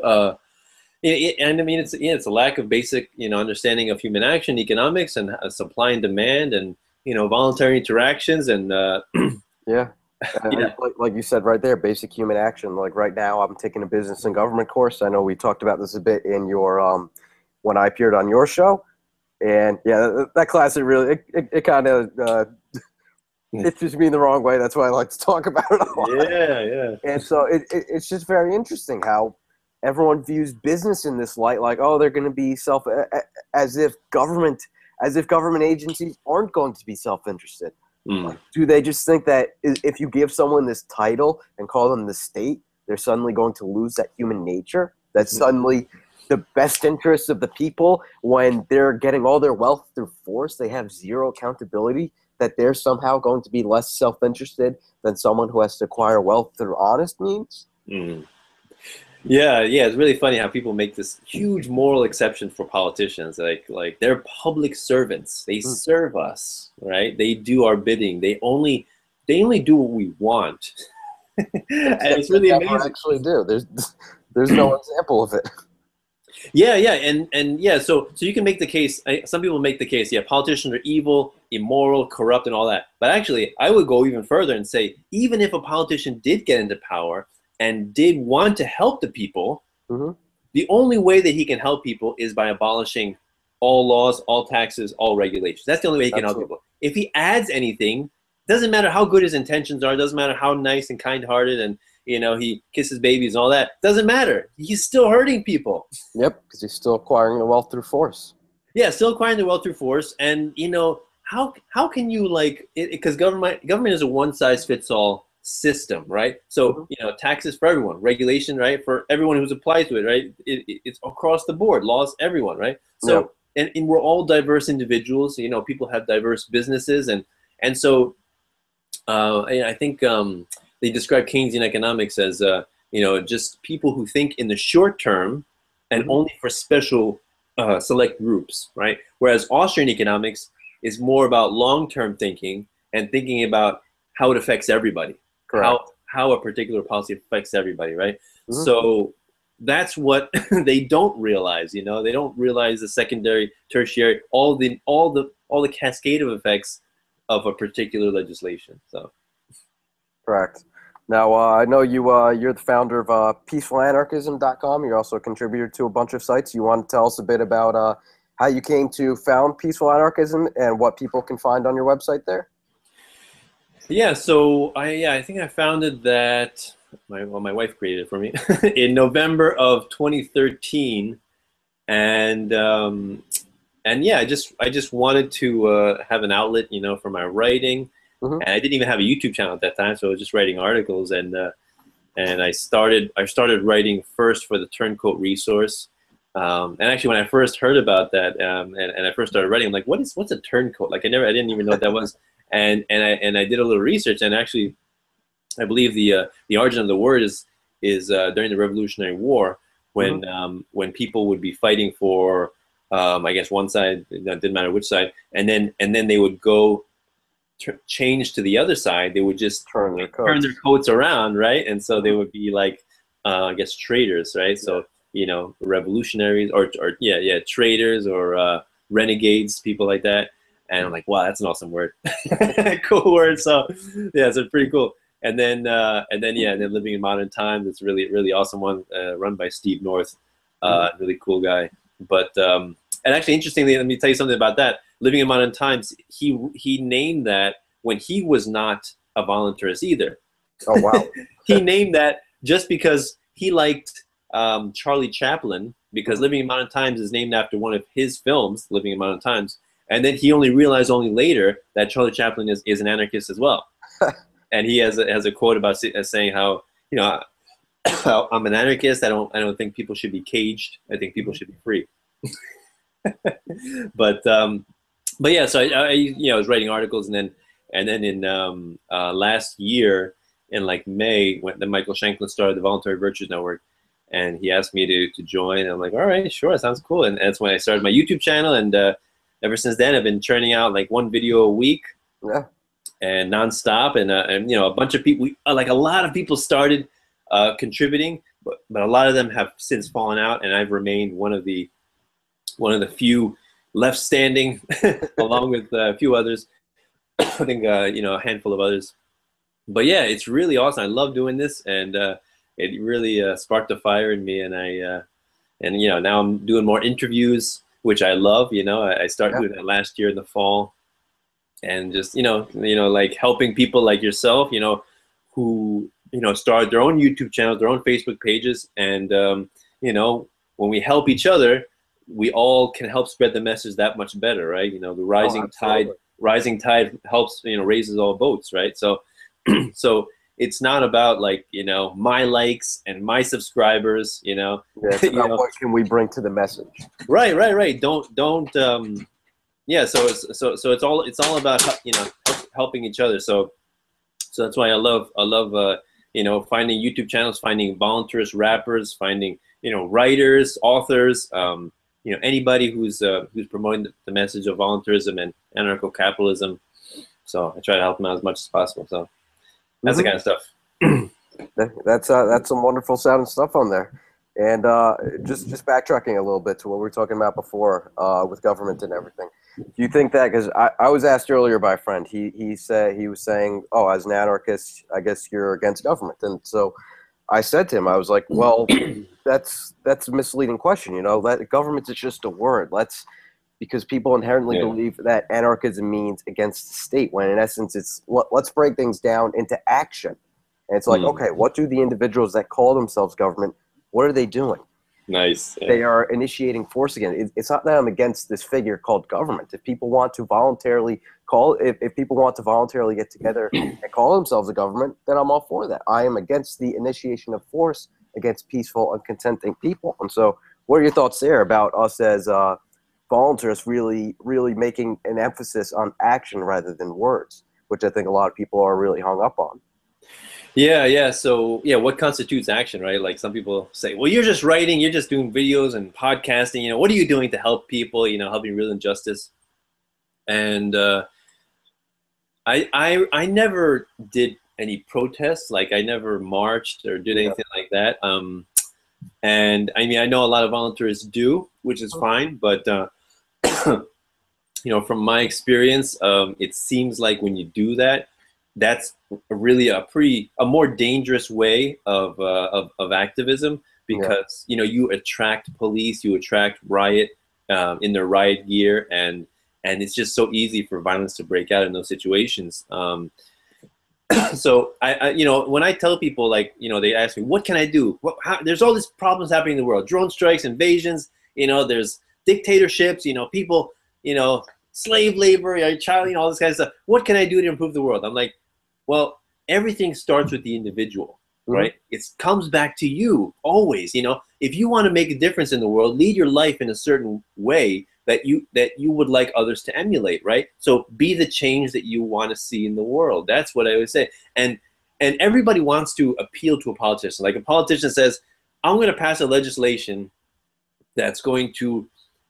and I mean it's a lack of basic understanding of human action, economics, and supply and demand, and voluntary interactions, and yeah. Like you said right there, basic human action. Like right now, I'm taking a business and government course. I know we talked about this a bit in your when I appeared on your show, and yeah, that class it kind of it just me in the wrong way. That's why I like to talk about it a lot. Yeah. And so it's just very interesting how everyone views business in this light, like, oh, they're going to be as if government agencies aren't going to be self-interested. Like, do they just think that if you give someone this title and call them the state, they're suddenly going to lose that human nature? That's suddenly the best interests of the people when they're getting all their wealth through force, they have zero accountability, that they're somehow going to be less self-interested than someone who has to acquire wealth through honest means? Yeah, it's really funny how people make this huge moral exception for politicians. Like they're public servants. They serve us, right? They do our bidding. They only do what we want. And it's really amazing. Actually do. There's no example of it. Yeah, and yeah. So you can make the case. Some people make the case. Yeah, politicians are evil, immoral, corrupt, and all that. But actually, I would go even further and say, even if a politician did get into power and did want to help the people, the only way that he can help people is by abolishing all laws, all taxes, all regulations. That's the only way he can help people. If he adds anything, doesn't matter how good his intentions are, doesn't matter how nice and kind-hearted and he kisses babies and all that, doesn't matter. He's still hurting people. Yep, because he's still acquiring the wealth through force. Yeah, still acquiring the wealth through force. And how can you because government is a one-size-fits-all system, right? So taxes for everyone, regulation, right, for everyone who's applied to it, right? It's across the board, laws, everyone, right? So and we're all diverse individuals. People have diverse businesses, and so I think they describe Keynesian economics as just people who think in the short term and only for special select groups, right? Whereas Austrian economics is more about long-term thinking and thinking about how it affects everybody. How a particular policy affects everybody, right? So that's what they don't realize. They don't realize the secondary, tertiary, all the cascade of effects of a particular legislation. So, correct. Now I know you're the founder of peacefulanarchism.com. You're also a contributor to a bunch of sites. You want to tell us a bit about how you came to found Peaceful Anarchism and what people can find on your website there? Yeah, so I think I founded that. My wife created it for me in November of 2013, And yeah, I just wanted to have an outlet, for my writing. Hmm. And I didn't even have a YouTube channel at that time, so I was just writing articles. And I started writing first for the Turncoat Resource. And actually, when I first heard about that, and I first started writing, I'm like, what's a turncoat? Like, I didn't even know what that was. And I did a little research, and actually, I believe the origin of the word is during the Revolutionary War, Hmm. when people would be fighting for, I guess, one side. It didn't matter which side, and then they would go change to the other side. They would just Turn their turn their coats. coats around, right? And so they Mhm. would be like, I guess, traitors, right? Yeah. So, revolutionaries, or yeah, traitors, or renegades, people like that. And I'm like, wow, that's an awesome word. Cool word. So yeah, so pretty cool. And then Living in Modern Times, it's really really awesome one, run by Steve North, Hmm. really cool guy. But and actually, interestingly, let me tell you something about that. Living in Modern Times, he named that when he was not a voluntarist either. Oh, wow. He named that just because he liked Charlie Chaplin, because Hmm. Living in Modern Times is named after one of his films, Living in Modern Times. And then he only realized only later that Charlie Chaplin is an anarchist as well. And he has a quote about saying how, you know I'm an anarchist. I don't think people should be caged. I think people should be free. but um, but yeah, so I was writing articles, and then in last year in like May, when then Michael Shanklin started the Voluntary Virtues Network, and he asked me to join. And I'm like, all right, sure, that sounds cool. And that's when I started my YouTube channel, and ever since then, I've been churning out like one video a week Yeah. and nonstop. And a bunch of people, like a lot of people started contributing, but a lot of them have since fallen out, and I've remained one of the few left standing, along with a few others. I think a handful of others. But yeah, it's really awesome. I love doing this, and it really sparked a fire in me. And now I'm doing more interviews, which I love. I started Yeah. doing that last year in the fall, and just like helping people like yourself, who start their own YouTube channels, their own Facebook pages, and you know when we help each other, we all can help spread the message that much better, right? The Oh, rising tide, absolutely. helps, raises all boats, right? So so it's not about like my likes and my subscribers, Yeah, it's you about know what can we bring to the message. right. Don't yeah, so it's all about helping each other. So that's why I love finding YouTube channels, finding voluntarist rappers, finding writers, authors, anybody who's promoting the message of voluntarism and anarcho-capitalism. So I try to help them out as much as possible. So that's the Hmm. kind of stuff. That's some wonderful sounding stuff on there. And just backtracking a little bit to what we were talking about before with government and everything. Do you think that, because I was asked earlier by a friend, he said, he was saying, oh, as an anarchist, I guess you're against government. And so I said to him, I was like, well, that's a misleading question. That government is just a word. Because people inherently Yeah. believe that anarchism means against the state, when in essence it's let's break things down into action. And it's like, Mm, okay, what do the individuals that call themselves government, what are they doing? nice. Yeah. They are initiating force again. It's not that I'm against this figure called government. If people want to voluntarily if people want to voluntarily get together and call themselves a government, then I'm all for that. I am against the initiation of force against peaceful and consenting people. And so, what are your thoughts there about us as voluntarists really, really making an emphasis on action rather than words, which I think a lot of people are really hung up on? Yeah. So, yeah, what constitutes action, right? Like some people say, well, you're just writing, you're just doing videos and podcasting. What are you doing to help people? Helping real injustice. And I never did any protests. Like I never marched or did Yeah. anything like that. And I mean, I know a lot of volunteers do, which is fine. But from my experience, it seems like when you do that, that's really a more dangerous way of activism, Yeah. because you attract police, you attract riot in their riot gear, and it's just so easy for violence to break out in those situations. So when I tell people, like, they ask me, what can I do? There's all these problems happening in the world: drone strikes, invasions, there's dictatorships, people, slave labor, child, all this kind of stuff. What can I do to improve the world? I'm like, well, everything starts with the individual, right? It comes back to you always. If you want to make a difference in the world, lead your life in a certain way that you would like others to emulate, right? So be the change that you want to see in the world. That's what I would say. And everybody wants to appeal to a politician. Like a politician says, I'm going to pass a legislation that's going to,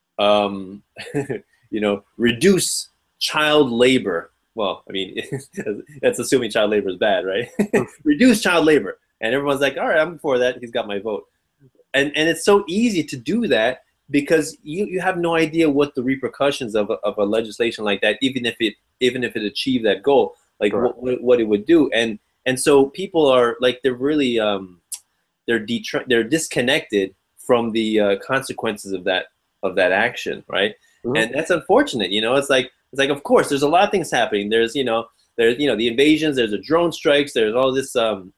reduce child labor. Well, I mean, that's assuming child labor is bad, right? Reduce child labor. And everyone's like, all right, I'm for that. He's got my vote. And it's so easy to do that because you have no idea what the repercussions of a legislation like that, even if it achieved that goal, like what it would do. And so people are like, they're really, they're disconnected from the consequences of that action, right? And that's unfortunate. It's like, of course, there's a lot of things happening. There's the invasions. There's the drone strikes. There's all this,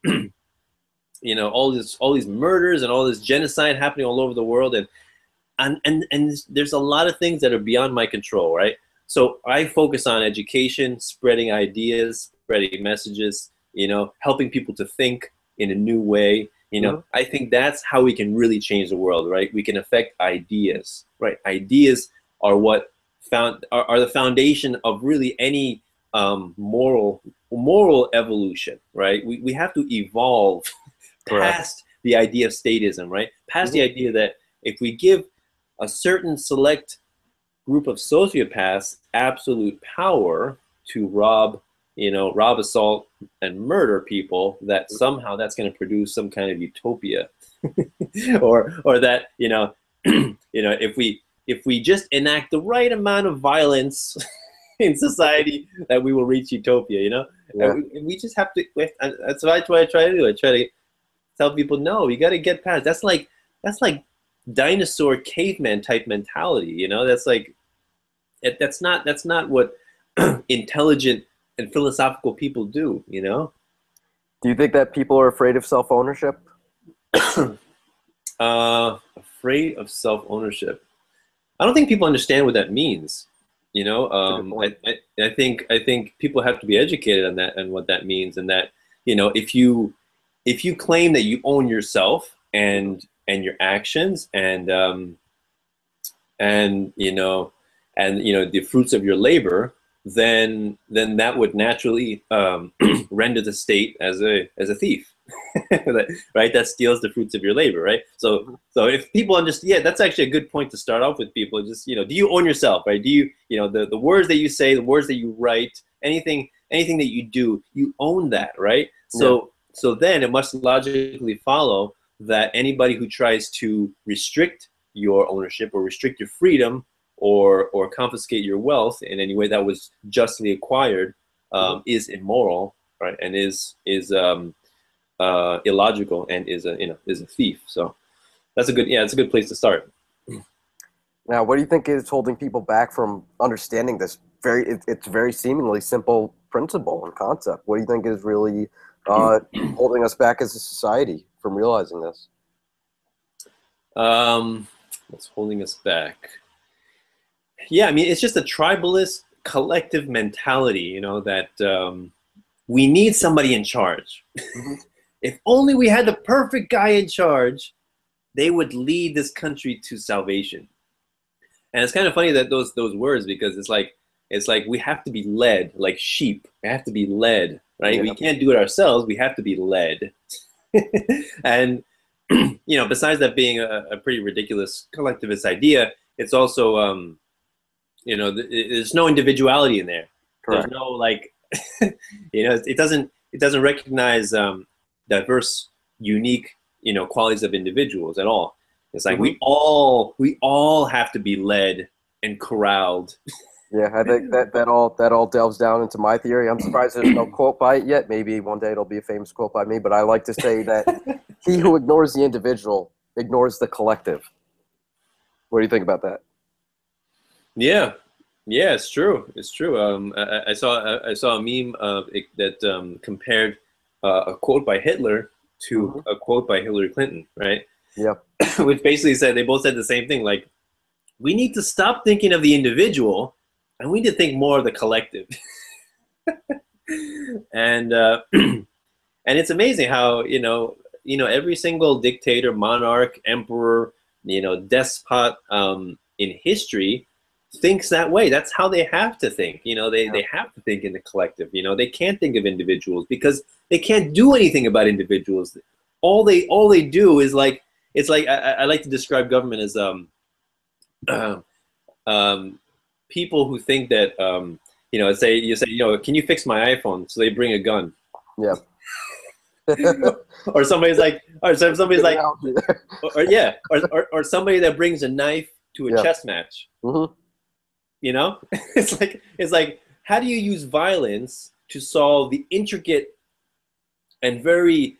all these murders and all this genocide happening all over the world, and there's a lot of things that are beyond my control, right? So I focus on education, spreading ideas, spreading messages, helping people to think in a new way. I think that's how we can really change the world, right? We can affect ideas, right? Ideas are what are the foundation of really any moral evolution, right? We have to evolve past the idea of statism, right? Past the idea that if we give a certain select group of sociopaths absolute power to rob, assault, and murder people, that somehow that's going to produce some kind of utopia, or that if we just enact the right amount of violence in society, that we will reach utopia. We just have to. That's what I try to do. I try to tell people, no, you got to get past. That's like dinosaur caveman type mentality. That's not what intelligent and philosophical people do. Do you think that people are afraid of self-ownership? Afraid of self-ownership. I don't think people understand what that means. I think people have to be educated on that and what that means, and that if you claim that you own yourself and your actions and the fruits of your labor, then that would naturally render the state as a thief, right? That steals the fruits of your labor, right? So if people understand, that's actually a good point to start off with people. Just do you own yourself, right? Do you the words that you say, the words that you write, anything that you do, you own that, right? So then it must logically follow that anybody who tries to restrict your ownership or restrict your freedom or confiscate your wealth in any way that was justly acquired is immoral, right? And is illogical and is a thief. So it's a good place to start. Now, what do you think is holding people back from understanding this it's very seemingly simple principle and concept? What do you think is really holding us back as a society from realizing this? What's holding us back? Yeah, I mean, it's just a tribalist collective mentality, that we need somebody in charge. If only we had the perfect guy in charge, they would lead this country to salvation. And it's kind of funny that those words, because it's like we have to be led like sheep. We have to be led, right? Yeah. We can't do it ourselves. We have to be led. And besides that being a pretty ridiculous collectivist idea, it's also there's no individuality in there. Correct. There's no it doesn't recognize diverse, unique qualities of individuals at all. It's like we all have to be led and corralled. Yeah, I think that all delves down into my theory. I'm surprised there's no quote by it yet. Maybe one day it'll be a famous quote by me, but I like to say that he who ignores the individual ignores the collective. What do you think about that? Yeah, it's true. It's true. I saw a meme that compared a quote by Hitler to a quote by Hillary Clinton, right? Yeah. Which basically said, they both said the same thing, like we need to stop thinking of the individual, and we need to think more of the collective. And and it's amazing how every single dictator, monarch, emperor, despot in history thinks that way. That's how they have to think. They have to think in the collective. They can't think of individuals because they can't do anything about individuals. All they do is like, it's like I like to describe government as people who think that say you say, can you fix my iPhone? So they bring a gun. Yeah. Or somebody's like, or somebody's like, or somebody that brings a knife to a chess match. Mm-hmm. It's like, how do you use violence to solve the intricate and very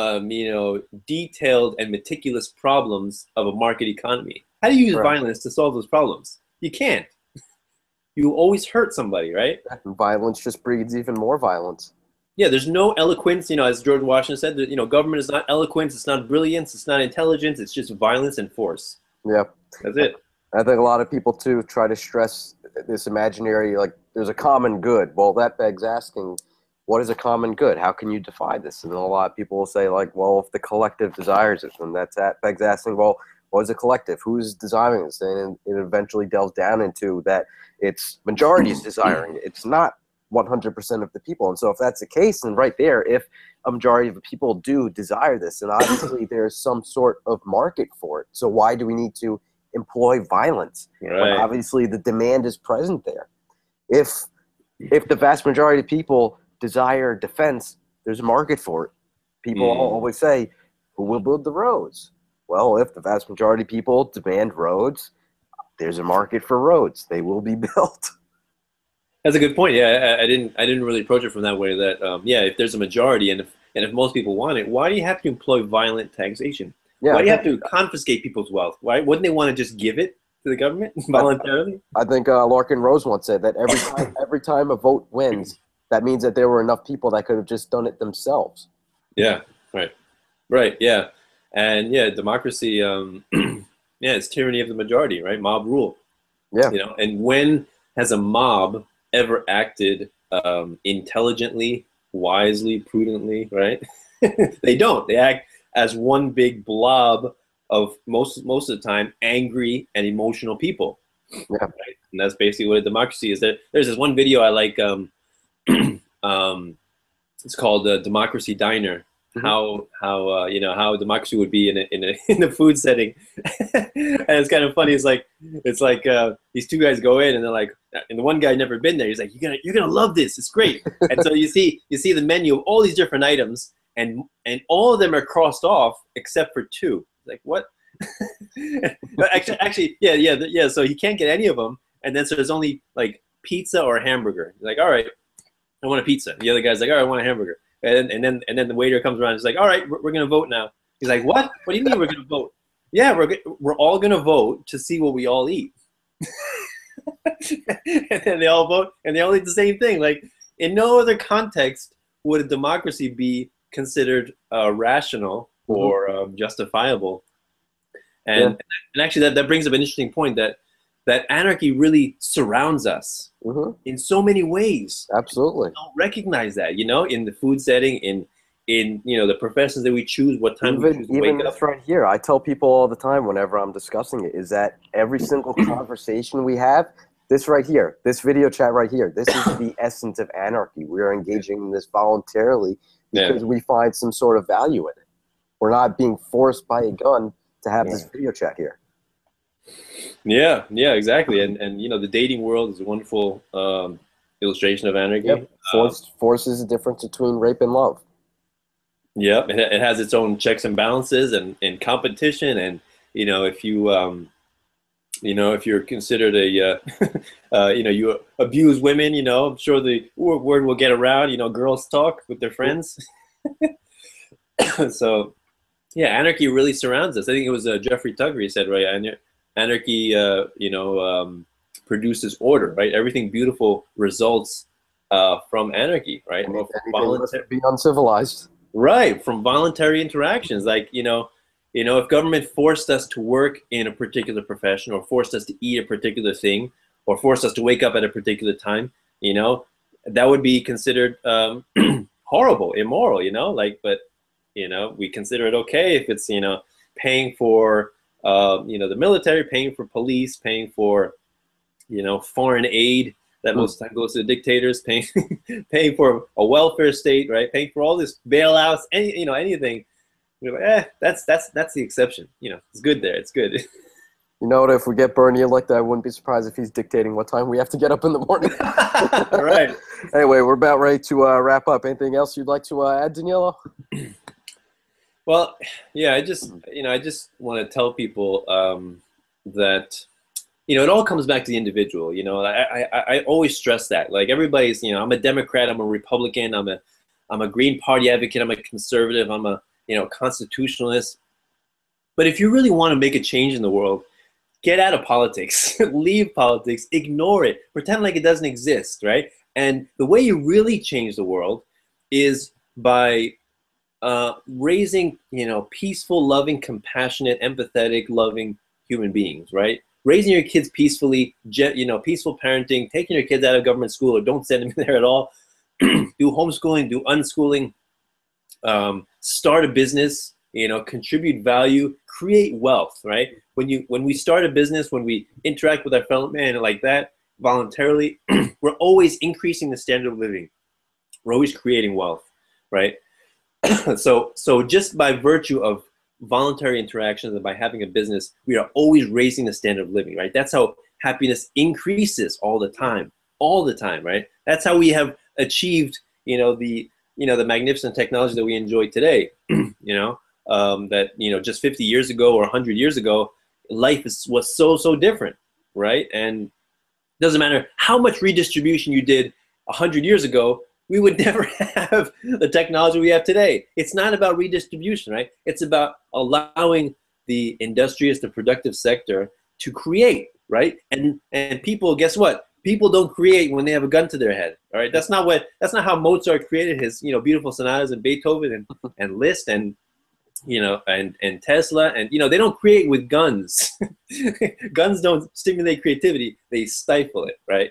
detailed and meticulous problems of a market economy? How do you use violence to solve those problems? You can't. You always hurt somebody, right? And violence just breeds even more violence. Yeah, there's no eloquence, as George Washington said, that, government is not eloquence, it's not brilliance, it's not intelligence, it's just violence and force. Yeah. That's it. I think a lot of people, too, try to stress this imaginary, like, there's a common good. Well, that begs asking, what is a common good? How can you define this? And a lot of people will say, like, well, if the collective desires it, then that begs asking, well, what is a collective? Who's desiring this? And it eventually delves down into that it's majorities desiring it. It's not 100% of the people. And so if that's the case, then right there, if a majority of the people do desire this, then obviously there's some sort of market for it. So why do we need to employ violence? Right. When obviously the demand is present there. If the vast majority of people desire defense, there's a market for it. People always say, who will build the roads? Well, if the vast majority of people demand roads, there's a market for roads. They will be built. That's a good point. Yeah, I didn't really approach it from that way. That if there's a majority and if most people want it, why do you have to employ violent taxation? Yeah, why do you have to confiscate people's wealth? Why wouldn't they want to just give it to the government voluntarily? I think Larkin Rose once said that every time a vote wins, that means that there were enough people that could have just done it themselves. Yeah. Right. Yeah. And democracy. It's tyranny of the majority, right? Mob rule. Yeah. And when has a mob ever acted intelligently, wisely, prudently, right? They don't. They act as one big blob of most of the time angry and emotional people. Yeah. Right? And that's basically what a democracy is. There's this one video I like. It's called Democracy Diner. Mm-hmm. How democracy would be in a food setting. And it's kind of funny. It's like these two guys go in and they're like, and the one guy never been there. He's like, you're gonna love this. It's great. And so you see the menu of all these different items, and all of them are crossed off except for two. Like, what? But actually, yeah. So he can't get any of them, and then so there's only like pizza or a hamburger. He's like, all right, I want a pizza. The other guy's like, all right, I want a hamburger. And then the waiter comes around and is like, all right, we're gonna vote now. He's like, what? What do you mean we're gonna vote? Yeah, we're all gonna vote to see what we all eat. And then they all vote, and they all eat the same thing. Like, in no other context would a democracy be considered rational or justifiable. And actually, that brings up an interesting point that anarchy really surrounds us in so many ways. Absolutely. We don't recognize that, in the food setting, in the professions that we choose, what time we choose to wake up. This right here, I tell people all the time whenever I'm discussing it, is that every single conversation we have, this right here, this video chat right here, this is the essence of anarchy. We are engaging in this voluntarily because we find some sort of value in it. We're not being forced by a gun to have this video chat here. Yeah, exactly. And the dating world is a wonderful illustration of anarchy. Yep. Force is the difference between rape and love. Yeah, it has its own checks and balances and competition. And if you're considered you abuse women, I'm sure the word will get around. Girls talk with their friends. So anarchy really surrounds us. I think it was Jeffrey Tugger. He said, right, anarchy produces order, right? Everything beautiful results from anarchy, right? Anything must be uncivilized. Right, from voluntary interactions. Like, You know, if government forced us to work in a particular profession, or forced us to eat a particular thing, or forced us to wake up at a particular time, you know, that would be considered horrible, immoral, you know, like, but, you know, we consider it okay if it's, you know, paying for, you know, the military, paying for police, paying for, you know, foreign aid that most of the time goes to the dictators, paying, paying for a welfare state, right? Paying for all this bailouts, any, you know, anything. We're like, that's the exception. You know, it's good there. It's good. You know what? If we get Bernie elected, I wouldn't be surprised if he's dictating what time we have to get up in the morning. All right. Anyway, we're about ready to wrap up. Anything else you'd like to add, Danilo? Well, yeah, I just want to tell people that, you know, it all comes back to the individual. You know, I always stress that. Like, everybody's, you know, I'm a Democrat, I'm a Republican, I'm a Green Party advocate, I'm a conservative, I'm a, you know, constitutionalist. But if you really want to make a change in the world, get out of politics, leave politics, ignore it, pretend like it doesn't exist, right? And the way you really change the world is by raising, you know, peaceful, loving, compassionate, empathetic, loving human beings, right? Raising your kids peacefully, you know, peaceful parenting, taking your kids out of government school or don't send them there at all, do homeschooling, do unschooling, start a business, you know, contribute value, create wealth, right? When we start a business, when we interact with our fellow man like that voluntarily, we're always increasing the standard of living. We're always creating wealth, right? So just by virtue of voluntary interactions and by having a business, we are always raising the standard of living, right? That's how happiness increases all the time, right? That's how we have achieved, you know, the magnificent technology that we enjoy today, you know, that, you know, just 50 years ago or 100 years ago, life was so different, right? And it doesn't matter how much redistribution you did 100 years ago, we would never have the technology we have today. It's not about redistribution, right? It's about allowing the industrious, the productive sector to create, right? And people, guess what? People don't create when they have a gun to their head, all right? That's not how Mozart created his, you know, beautiful sonatas, and Beethoven and Liszt and, you know, and Tesla, and, you know, they don't create with guns. Guns don't stimulate creativity, they stifle it, right?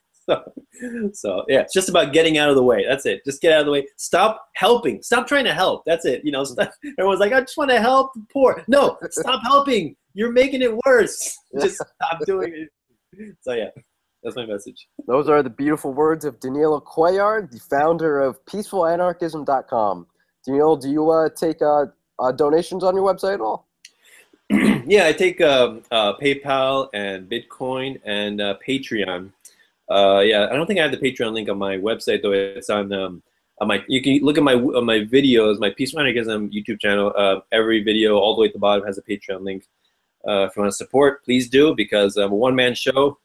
So yeah, it's just about getting out of the way. That's it. Just get out of the way. Stop helping. Stop trying to help. That's it. You know, everyone's like, I just want to help the poor. No, stop helping. You're making it worse. Just stop doing it. So yeah, that's my message. Those are the beautiful words of Danilo Cuellar, the founder of PeacefulAnarchism.com. Danilo, do you take donations on your website at all? Yeah, I take PayPal and Bitcoin and Patreon. Yeah, I don't think I have the Patreon link on my website, though. It's on my. You can look at my videos, my Peaceful Anarchism YouTube channel. Every video, all the way at the bottom, has a Patreon link. If you want to support, please do, because I'm a one-man show,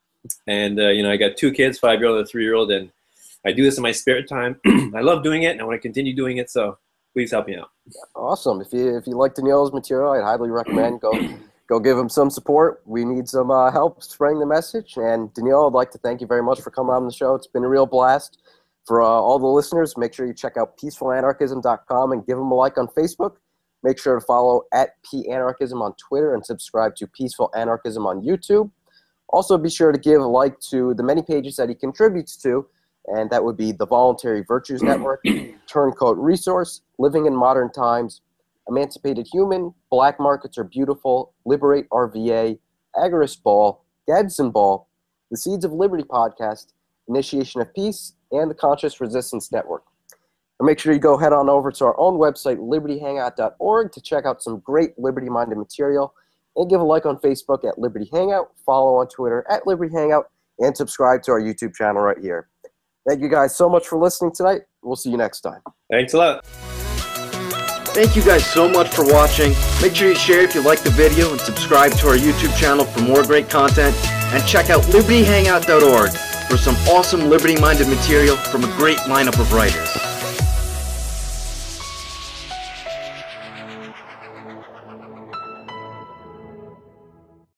and you know, I got 2 kids, 5-year-old and a 3-year-old, and I do this in my spare time. I love doing it, and I want to continue doing it. So please help me out. Awesome. If you like Danilo's material, I'd highly recommend go give him some support. We need some help spreading the message. And Danilo, I'd like to thank you very much for coming on the show. It's been a real blast. For all the listeners, make sure you check out PeacefulAnarchism.com and give them a like on Facebook. Make sure to follow @PAnarchism on Twitter and subscribe to Peaceful Anarchism on YouTube. Also, be sure to give a like to the many pages that he contributes to, and that would be the Voluntary Virtues Network, Turncoat Resource, Living in Modern Times, Emancipated Human, Black Markets Are Beautiful, Liberate RVA, Agorist Ball, Gadsden Ball, the Seeds of Liberty podcast, Initiation of Peace, and the Conscious Resistance Network. And make sure you go head on over to our own website, libertyhangout.org, to check out some great liberty-minded material, and give a like on Facebook at Liberty Hangout, follow on Twitter at Liberty Hangout, and subscribe to our YouTube channel right here. Thank you guys so much for listening tonight. We'll see you next time. Thanks a lot. Thank you guys so much for watching. Make sure you share if you like the video and subscribe to our YouTube channel for more great content. And check out libertyhangout.org for some awesome liberty-minded material from a great lineup of writers.